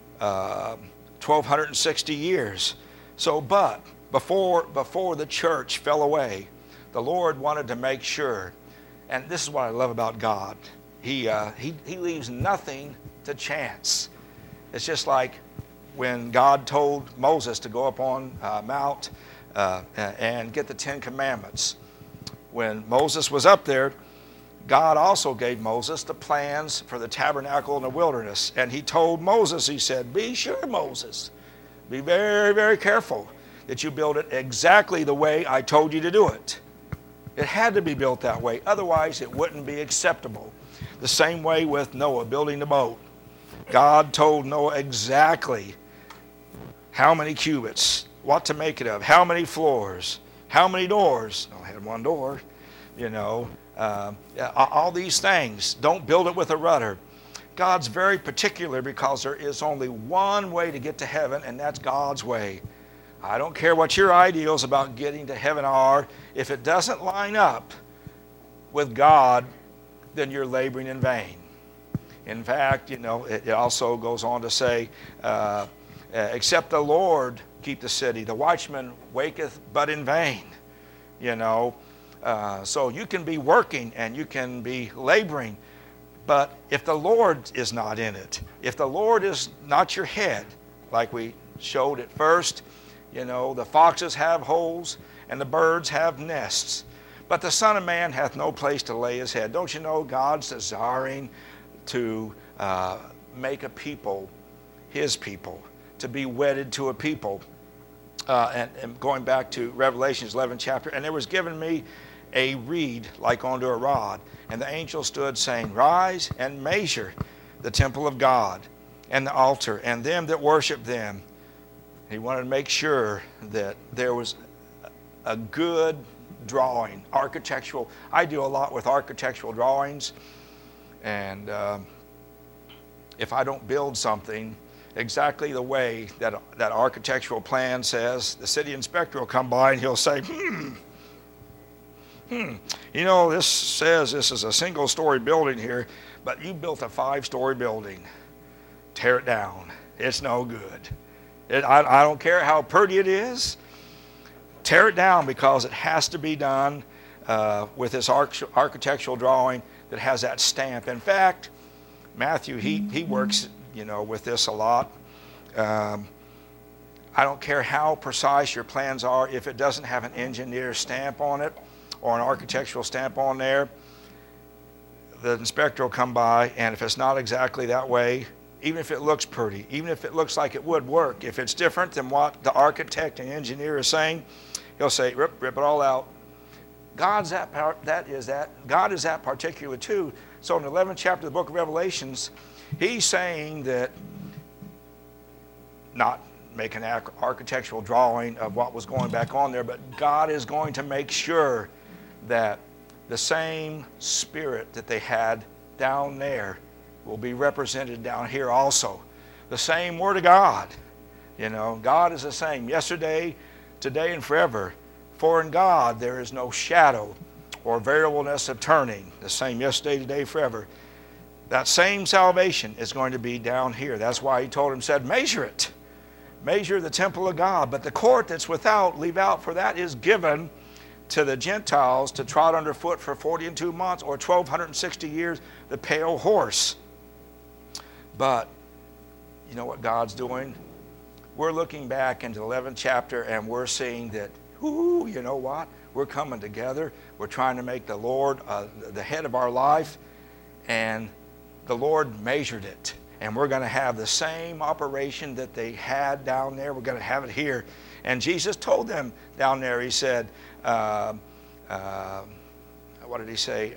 1260 years. So, but before the church fell away, the Lord wanted to make sure, and this is what I love about God. He leaves nothing to chance. It's just like when God told Moses to go up on Mount and get the 10 Commandments. When Moses was up there, God also gave Moses the plans for the tabernacle in the wilderness. And he told Moses, he said, be sure, Moses, be very, very careful that you build it exactly the way I told you to do it. It had to be built that way. Otherwise, it wouldn't be acceptable. The same way with Noah building the boat. God told Noah exactly how many cubits, what to make it of, how many floors, how many doors. Only had one door, you know. All these things. Don't build it with a rudder. God's very particular because there is only one way to get to heaven, and that's God's way. I don't care what your ideals about getting to heaven are. If it doesn't line up with God, then you're laboring in vain. In fact, you know, it also goes on to say, except the Lord keep the city, the watchman waketh but in vain. You know, so you can be working and you can be laboring, but if the Lord is not in it, if the Lord is not your head, like we showed at first, you know, the foxes have holes and the birds have nests, but the Son of Man hath no place to lay his head. Don't you know God's desiring to make a people, his people, to be wedded to a people. And going back to Revelations 11th chapter, and there was given me a reed like unto a rod, and the angel stood, saying, Rise and measure the temple of God, and the altar, and them that worship them. He wanted to make sure that there was a good drawing, architectural. I do a lot with architectural drawings, and if I don't build something exactly the way that that architectural plan says, the city inspector will come by and he'll say, you know, this says this is a single-story building here, but you built a 5-story building. Tear it down. It's no good. I don't care how pretty it is. Tear it down, because it has to be done with this architectural drawing that has that stamp. In fact, Matthew, he works, you know, with this a lot. I don't care how precise your plans are, if it doesn't have an engineer stamp on it or an architectural stamp on there, the inspector will come by, and if it's not exactly that way, even if it looks pretty, even if it looks like it would work, if it's different than what the architect and engineer is saying, he'll say, rip it all out. God is that particular too. So in the 11th chapter of the book of Revelations, he's saying that, not make an architectural drawing of what was going back on there, but God is going to make sure that the same spirit that they had down there will be represented down here also. The same Word of God. You know, God is the same yesterday, today, and forever. For in God there is no shadow or variableness of turning. The same yesterday, today, forever. That same salvation is going to be down here. That's why he told him, said, measure it. Measure the temple of God. But the court that's without, leave out, for that is given to the Gentiles to trot underfoot for 40 and 2 months, or 1,260 years, the pale horse. But you know what God's doing? We're looking back into the 11th chapter, and we're seeing that, you know what? We're coming together. We're trying to make the Lord the head of our life, and the Lord measured it. And we're going to have the same operation that they had down there. We're going to have it here. And Jesus told them down there, he said, what did he say?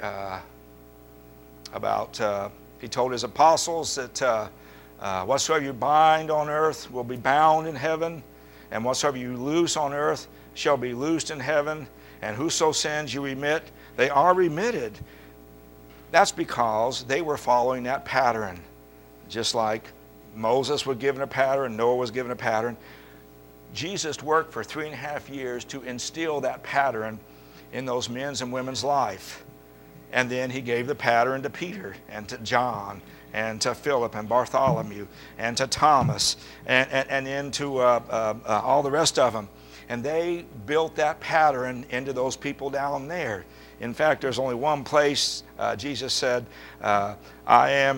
He told his apostles that whatsoever you bind on earth will be bound in heaven, and whatsoever you loose on earth shall be loosed in heaven, and whoso sins you remit, they are remitted. That's because they were following that pattern. Just like Moses was given a pattern, Noah was given a pattern. Jesus worked for 3.5 years to instill that pattern in those men's and women's life. And then he gave the pattern to Peter and to John and to Philip and Bartholomew and to Thomas and then to all the rest of them. And they built that pattern into those people down there. In fact, there's only one place Jesus said, I am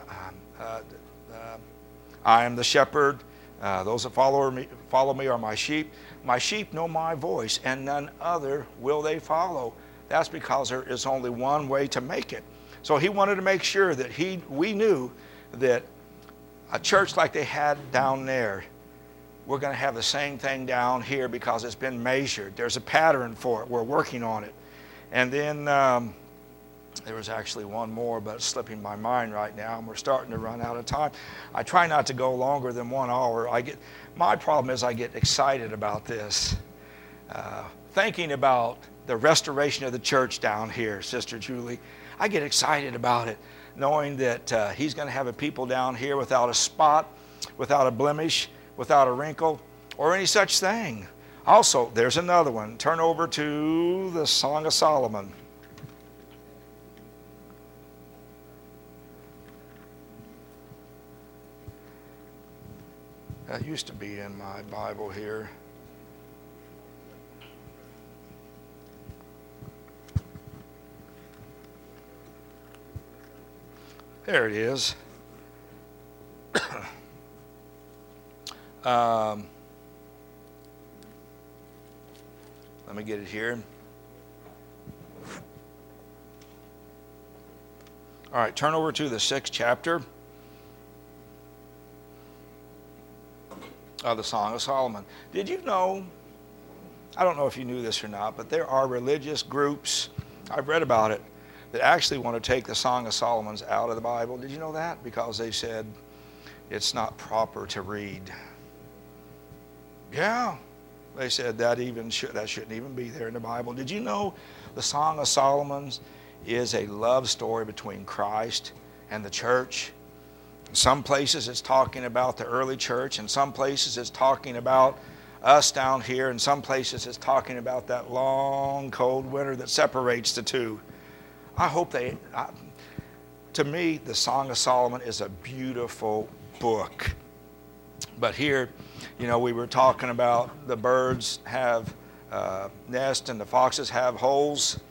the shepherd. Those that follow me are my sheep. My sheep know my voice, and none other will they follow. That's because there is only one way to make it. So he wanted to make sure that we knew that a church like they had down there, we're going to have the same thing down here because it's been measured. There's a pattern for it. We're working on it. And then there was actually one more, but it's slipping my mind right now, and we're starting to run out of time. I try not to go longer than 1 hour. My problem is I get excited about this. Thinking about the restoration of the church down here, Sister Julie, I get excited about it, knowing that he's going to have a people down here without a spot, without a blemish, without a wrinkle, or any such thing. Also, there's another one. Turn over to the Song of Solomon. That used to be in my Bible here. There it is. Let me get it here. All right, turn over to the 6th chapter of the Song of Solomon. Did you know, I don't know if you knew this or not, but there are religious groups, I've read about it, that actually want to take the Song of Solomon's out of the Bible. Did you know that? Because they said it's not proper to read. Yeah, They said that shouldn't even be there in the Bible. Did you know the Song of Solomon is a love story between Christ and the church? In some places it's talking about the early church. In some places it's talking about us down here. In some places it's talking about that long, cold winter that separates the two. To me, the Song of Solomon is a beautiful book. But here, we were talking about the birds have nests and the foxes have holes.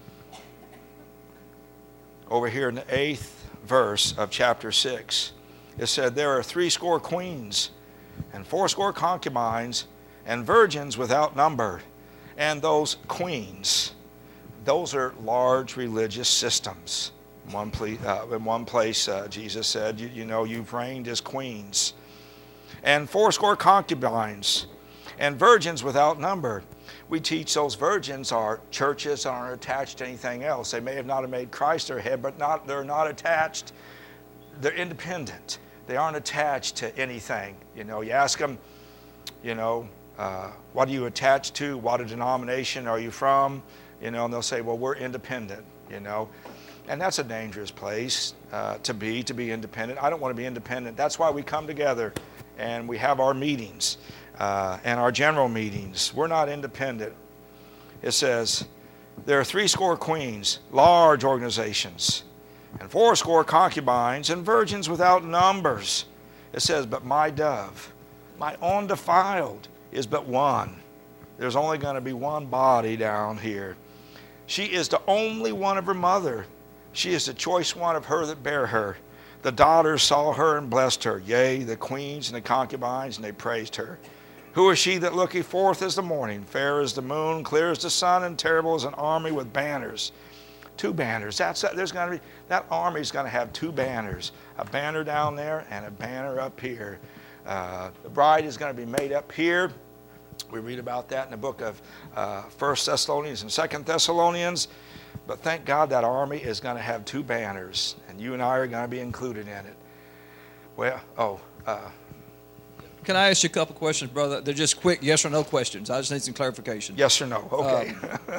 Over here in the 8th verse of chapter 6, it said, there are 80 queens and 80 concubines and virgins without number. And those queens, those are large religious systems. In one place, Jesus said, you've reigned as queens. And 80 concubines and virgins without number. We teach those virgins are churches that aren't attached to anything else. They may have not made Christ their head, but they're not attached. They're independent. They aren't attached to anything. You ask them, what are you attached to? What denomination are you from? And they'll say, well, we're independent, And that's a dangerous place to be independent. I don't want to be independent. That's why we come together and we have our meetings and our general meetings. We're not independent. It says, there are 80 queens, large organizations, and 80 concubines and virgins without numbers. It says, but my dove, my undefiled, is but one. There's only going to be one body down here. She is the only one of her mother. She is the choice one of her that bare her. The daughters saw her and blessed her. Yea, the queens and the concubines, and they praised her. Who is she that looketh forth as the morning, fair as the moon, clear as the sun, and terrible as an army with banners? 2 banners. That army is going to have 2 banners. A banner down there and a banner up here. The bride is going to be made up here. We read about that in the book of 1 Thessalonians and 2 Thessalonians. But thank God that army is going to have 2 banners, and you and I are going to be included in it. Well, can I ask you a couple questions, brother? They're just quick yes or no questions. I just need some clarification. Yes or no? Okay.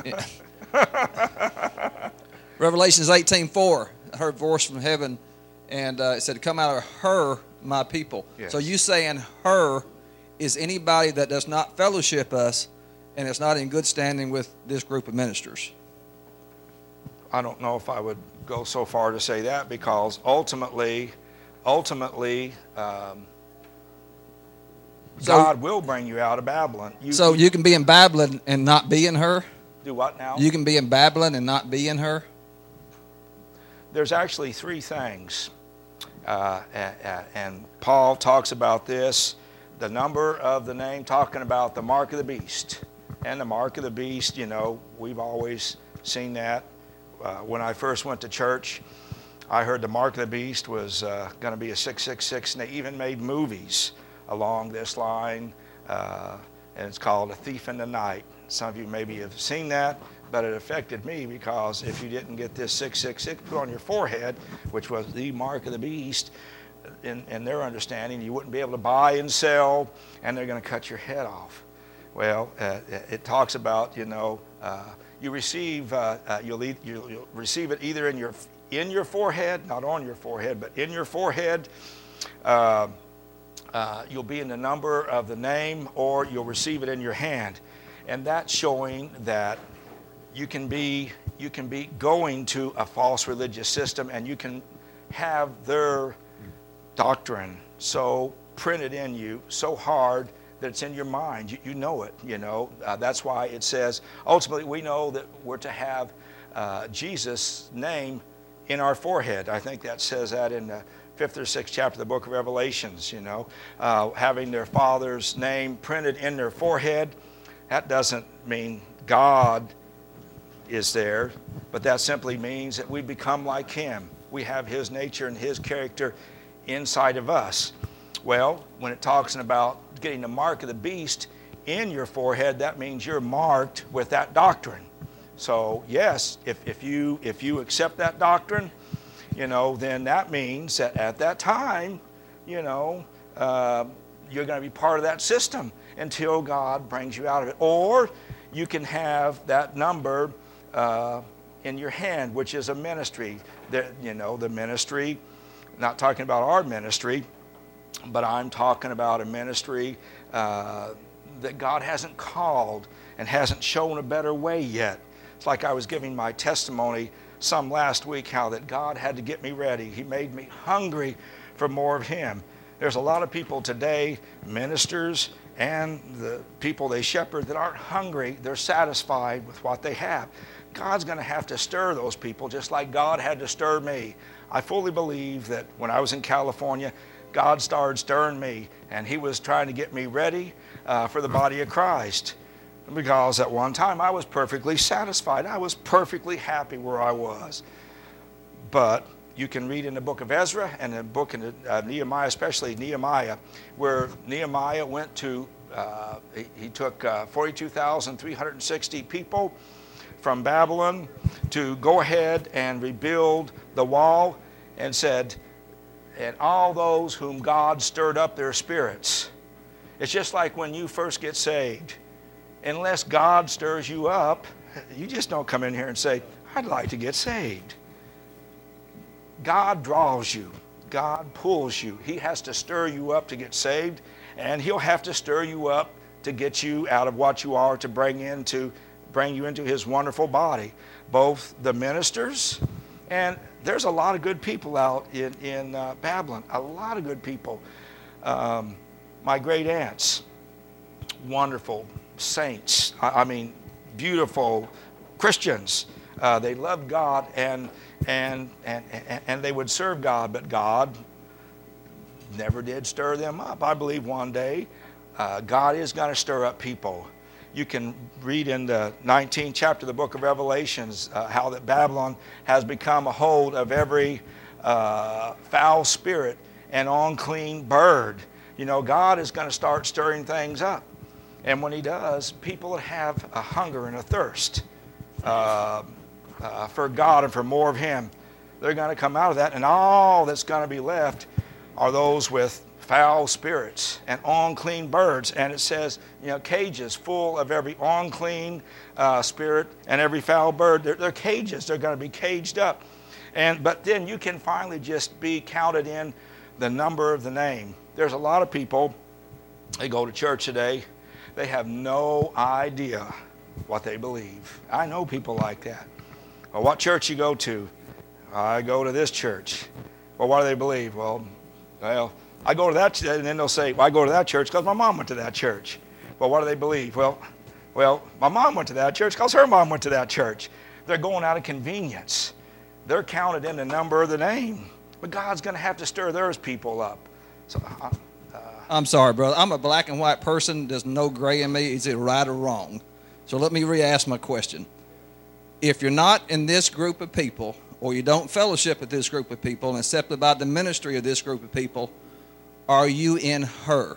Revelations 18:4, I heard a voice from heaven, and it said, come out of her, my people. Yes. So you saying her is anybody that does not fellowship us and is not in good standing with this group of ministers? I don't know if I would go so far to say that, because ultimately, God will bring you out of Babylon. You can be in Babylon and not be in her? Do what now? You can be in Babylon and not be in her? There's actually 3 things. And Paul talks about this. The number of the name, talking about the mark of the beast. And the mark of the beast, we've always seen that. When I first went to church, I heard the mark of the beast was going to be a 666, and they even made movies along this line, and it's called A Thief in the Night. Some of you maybe have seen that, but it affected me, because if you didn't get this 666 put on your forehead, which was the mark of the beast, in their understanding, you wouldn't be able to buy and sell, and they're going to cut your head off. Well, it talks about, you receive, you'll receive it either in your forehead, not on your forehead, but in your forehead. You'll be in the number of the name, or you'll receive it in your hand. And that's showing that you can be going to a false religious system, and you can have their doctrine so printed in you, so hard that it's in your mind. You know it, That's why it says, ultimately, we know that we're to have Jesus' name in our forehead. I think that says that in the 5th or 6th chapter of the book of Revelations, having their Father's name printed in their forehead. That doesn't mean God is there, but that simply means that we become like Him. We have His nature and His character inside of us. Well, when it talks about getting the mark of the beast in your forehead, that means you're marked with that doctrine. So yes, if you accept that doctrine, then that means that at that time, you're going to be part of that system. until God brings you out of it. Or you can have that number in your hand, which is a ministry. The ministry, not talking about our ministry, but I'm talking about a ministry that God hasn't called and hasn't shown a better way yet. It's like I was giving my testimony some last week, how that God had to get me ready. He made me hungry for more of Him. There's a lot of people today, ministers and the people they shepherd, that aren't hungry. They're satisfied with what they have. God's going to have to stir those people just like God had to stir me. I fully believe that when I was in California, God started stirring me, and He was trying to get me ready for the body of Christ. Because at one time I was perfectly satisfied. I was perfectly happy where I was. But you can read in the book of Ezra and the book of Nehemiah, especially Nehemiah, where Nehemiah went to, he took 42,360 people from Babylon to go ahead and rebuild the wall, and said, and all those whom God stirred up their spirits. It's just like when you first get saved. Unless God stirs you up, you just don't come in here and say, I'd like to get saved. God draws you. God pulls you. He has to stir you up to get saved, and He'll have to stir you up to get you out of what you are, to bring you into His wonderful body. Both the ministers, and there's a lot of good people out in Babylon, a lot of good people. My great aunts, wonderful saints, I mean beautiful Christians. They loved God, and they would serve God, but God never did stir them up. I believe one day God is going to stir up people. You can read in the 19th chapter of the book of Revelations how that Babylon has become a hold of every foul spirit and unclean bird. God is going to start stirring things up. And when He does, people that have a hunger and a thirst for God and for more of Him, they're going to come out of that. And all that's going to be left are those with foul spirits and unclean birds. And it says, cages full of every unclean spirit and every foul bird. They're cages. They're going to be caged up. But then you can finally just be counted in the number of the name. There's a lot of people, they go to church today, they have no idea what they believe. I know people like that. Well, what church you go to? I go to this church. Well, what do they believe? Well, I go to that, and then they'll say, well, I go to that church because my mom went to that church. Well, what do they believe? Well, my mom went to that church because her mom went to that church. They're going out of convenience. They're counted in the number of the name. But God's going to have to stir those people up. So, I'm sorry, brother. I'm a black and white person. There's no gray in me. Is it right or wrong? So let me re-ask my question. If you're not in this group of people, or you don't fellowship with this group of people and accepted by the ministry of this group of people, are you in her?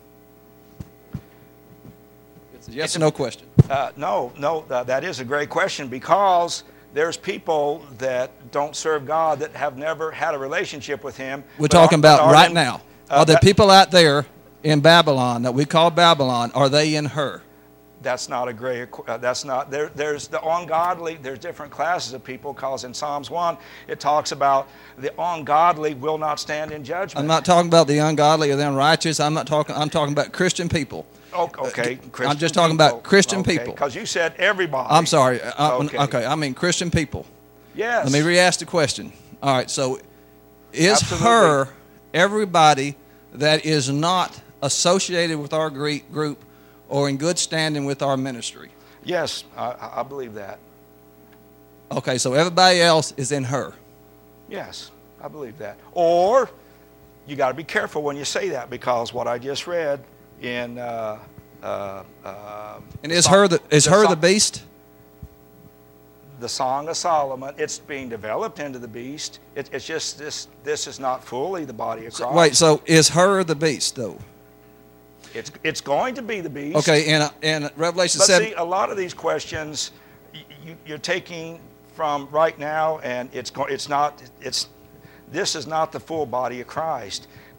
It's a yes or no question. No, that is a great question, because there's people that don't serve God that have never had a relationship with Him. We're talking about right now. Are there people out there in Babylon that we call Babylon? Are they in her? That's not a great, that's not, there's the ungodly, there's different classes of people, because in Psalms 1, it talks about the ungodly will not stand in judgment. I'm not talking about the ungodly or the unrighteous. I'm talking about Christian people. Okay, Christian I'm just talking about Christian people. Because you said everybody. I'm sorry. Okay, I mean Christian people. Yes. Let me re-ask the question. All right, so is Absolutely. her everybody that is not associated with our group or in good standing with our ministry? Yes, I believe that. Okay, so everybody else is in her. Yes, I believe that. Or you got to be careful when you say that, because what I just read in and is her the beast? The Song of Solomon, it's being developed into the beast. It's just this is not fully the body of Christ. Wait, so is her the beast though? It's going to be the beast. Okay, and Revelation 7. But see, a lot of these questions you're taking from right now, and this is not the full body of Christ.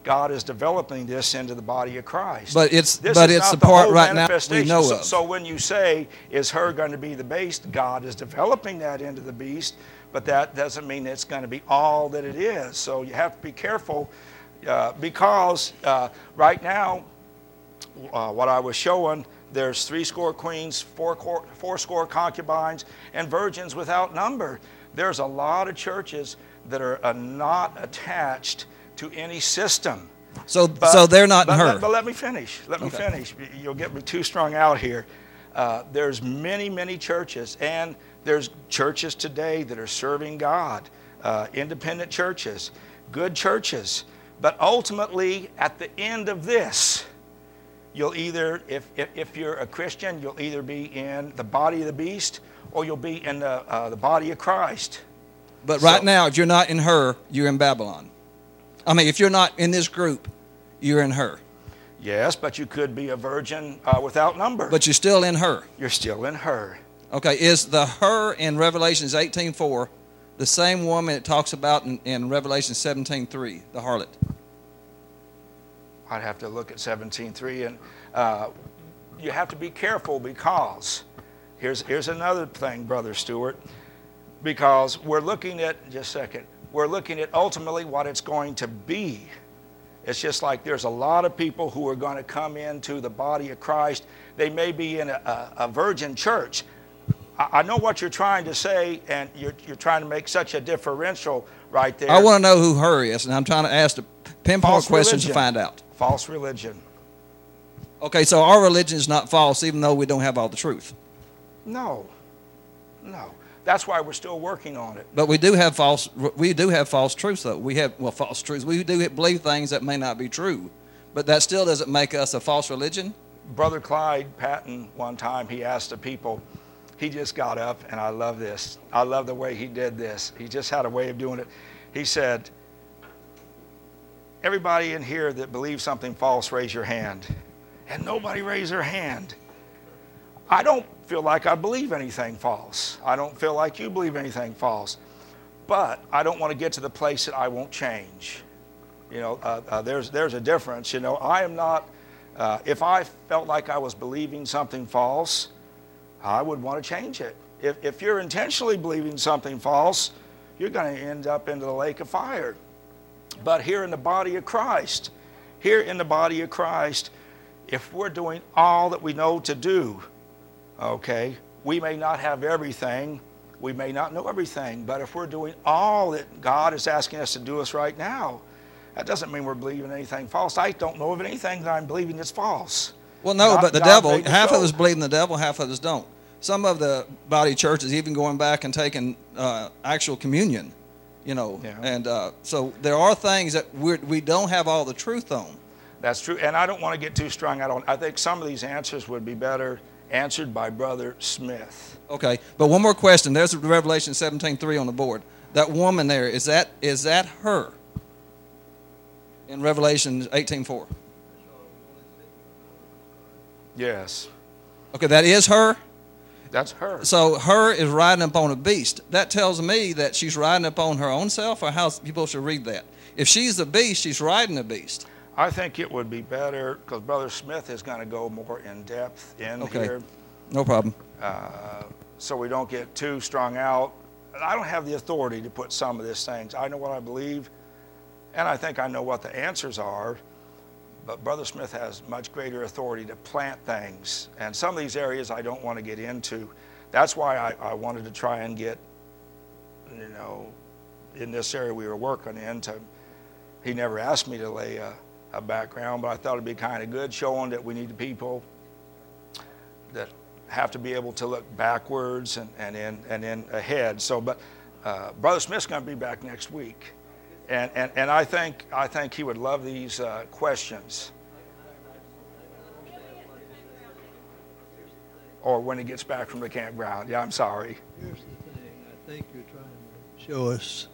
God is developing this into the body of Christ. But it's This but is it's not the part whole right now we manifestation. know So, of. so when you say, is her going to be the beast, God is developing that into the beast, but that doesn't mean it's going to be all that it is. So you have to be careful because right now, what I was showing, there's 80 queens, fourscore concubines, and virgins without number. There's a lot of churches that are not attached to any system. So they're not in her. But let me finish. Let me finish. You'll get me too strung out here. There's many churches, and there's churches today that are serving God, independent churches, good churches. But ultimately, at the end of this, you'll either, if you're a Christian, you'll either be in the body of the beast or you'll be in the body of Christ. But right now, if you're not in her, you're in Babylon. I mean, if you're not in this group, you're in her. Yes, but you could be a virgin without number. But you're still in her. You're still in her. Okay, is the her in Revelations 18:4 the same woman it talks about in Revelation 17:3, the harlot? I'd have to look at 17:3, and you have to be careful because here's another thing, Brother Stewart, because we're looking at, just a second, we're looking at ultimately what it's going to be. It's just like there's a lot of people who are going to come into the body of Christ. They may be in a virgin church. I know what you're trying to say, and you're trying to make such a differential right there. I want to know who her is, and I'm trying to ask the pinpoint False questions to religion. find out. False religion. Okay, so our religion is not false, even though we don't have all the truth. No. That's why we're still working on it. But we do have false truths, though. We have, false truths. We do believe things that may not be true, but that still doesn't make us a false religion. Brother Clyde Patton, one time, he asked the people, he just got up, and I love this. I love the way he did this. He just had a way of doing it. He said, everybody in here that believes something false, raise your hand. And nobody raised their hand. I don't feel like I believe anything false. I don't feel like you believe anything false. But I don't want to get to the place that I won't change. You know, there's a difference. You know, I am not, if I felt like I was believing something false, I would want to change it. If you're intentionally believing something false, you're going to end up into the lake of fire. But here in the body of Christ, if we're doing all that we know to do, okay, we may not have everything, we may not know everything, but if we're doing all that God is asking us to do us right now, that doesn't mean we're believing anything false. I don't know of anything that I'm believing that's false. Well, no, but the God devil, made the half show. of us believe in the devil, half of us don't. Some of the body churches even going back and taking actual communion, you know. Yeah. And so there are things that we don't have all the truth on. That's true, and I don't want to get too strung out on. I think some of these answers would be better answered by Brother Smith. Okay, but one more question. There's Revelation 17:3 on the board. That woman there, is that her? In Revelation 18:4. Yes, Okay, that is her. that's her. So her is riding upon a beast. That tells me that she's riding upon her own self, or how people should read that. If she's the beast, she's riding a beast. I think it would be better because Brother Smith is going to go more in depth in here, No problem. so we don't get too strung out. I don't have the authority to put some of these things. I know what I believe, and I think I know what the answers are. But Brother Smith has much greater authority to plant things. And some of these areas I don't want to get into. That's why I wanted to try and get, you know, in this area we were working in. He never asked me to lay a background, but I thought it'd be kind of good showing that we need people that have to be able to look backwards and then ahead. So, but Brother Smith's going to be back next week. And I think he would love these questions. Or when he gets back from the campground. Yeah, I'm sorry. Here's the thing. I think you're trying to show us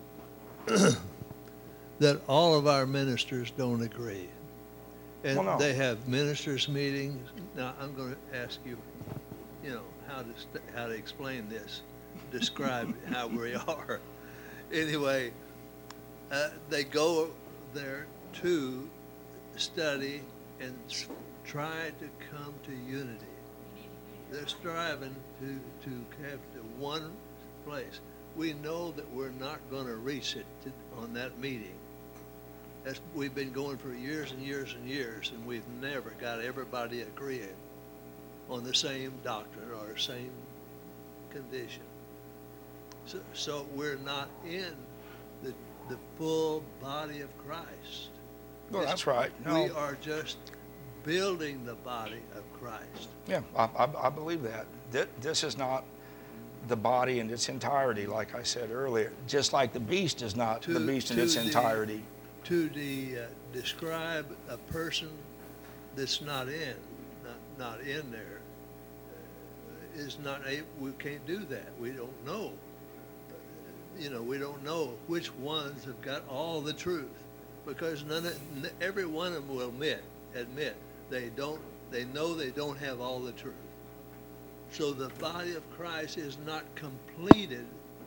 that all of our ministers don't agree. And Well, no. they have ministers' meetings. Now, I'm going to ask you, how to explain this, describe how we are. Anyway, they go there to study and try to come to unity. They're striving to have the one place. We know that we're not going to reach it on that meeting. We've been going for years and years and years, and we've never got everybody agreeing on the same doctrine or same condition. So we're not in the full body of Christ. Well, that's right. No. We are just building the body of Christ. Yeah, I believe that. This is not the body in its entirety, like I said earlier. Just like the beast is not the beast in its entirety. To describe a person that's not in there is not a. We can't do that. We don't know. We don't know which ones have got all the truth, because every one of them will admit they don't. They know they don't have all the truth. So the body of Christ is not completed.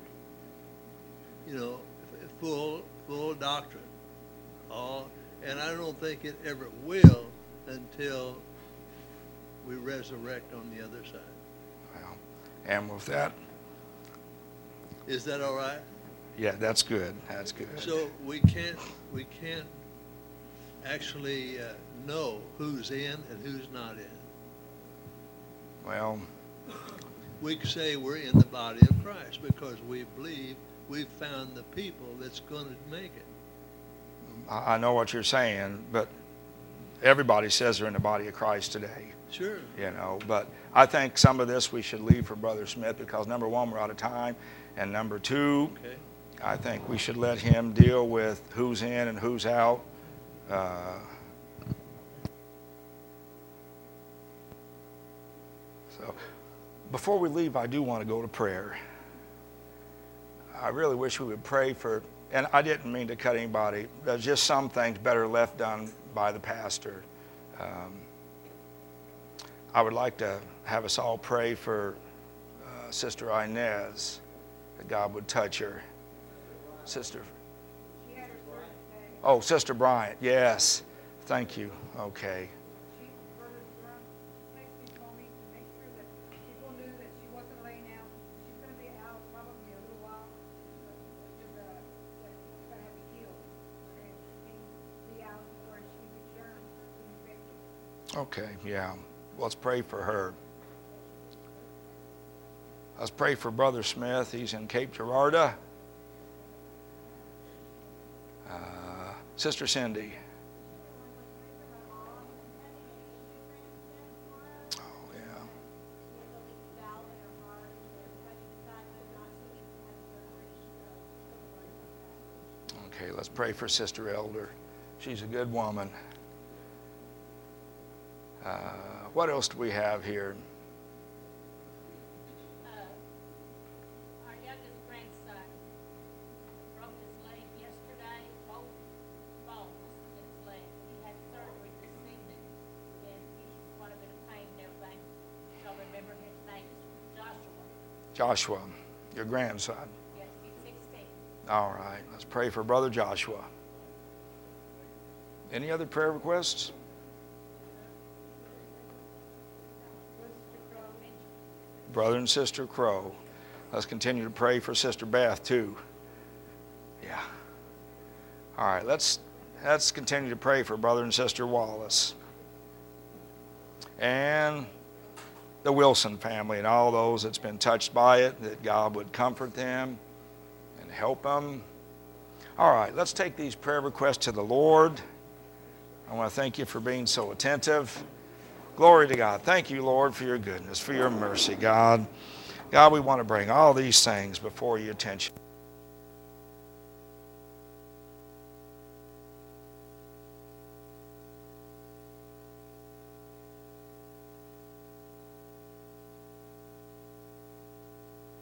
Full doctrine. And I don't think it ever will until we resurrect on the other side. Well, and with that, is that all right? Yeah, that's good. That's good. So we can't actually know who's in and who's not in. Well, we say we're in the body of Christ because we believe we've found the people that's going to make it. I know what you're saying, but everybody says they're in the body of Christ today. Sure. But I think some of this we should leave for Brother Smith because, number one, we're out of time, and number two, okay, I think we should let him deal with who's in and who's out. So before we leave, I do want to go to prayer. I really wish we would pray for, and I didn't mean to cut anybody. There's just some things better left done by the pastor. I would like to have us all pray for Sister Inez, that God would touch her. Sister. Oh, Sister Bryant. Yes. Thank you. Okay. Okay, yeah. Let's pray for her. Let's pray for Brother Smith. He's in Cape Girardeau. Sister Cindy. Oh, yeah. Okay, let's pray for Sister Elder. She's a good woman. What else do we have here? Our youngest grandson broke his leg yesterday, both bones in his leg. He had surgery this evening, and he's quite a bit of pain and everything. Y'all remember his name is Joshua. Joshua, your grandson. Yes, he's 16. All right, let's pray for Brother Joshua. Any other prayer requests? Brother and Sister Crow. Let's continue to pray for Sister Beth too. Yeah. All right, let's continue to pray for Brother and Sister Wallace. And the Wilson family and all those that's been touched by it, that God would comfort them and help them. All right, let's take these prayer requests to the Lord. I want to thank you for being so attentive. Glory to God. Thank you, Lord, for your goodness, for your mercy, God. God, we want to bring all these things before your attention.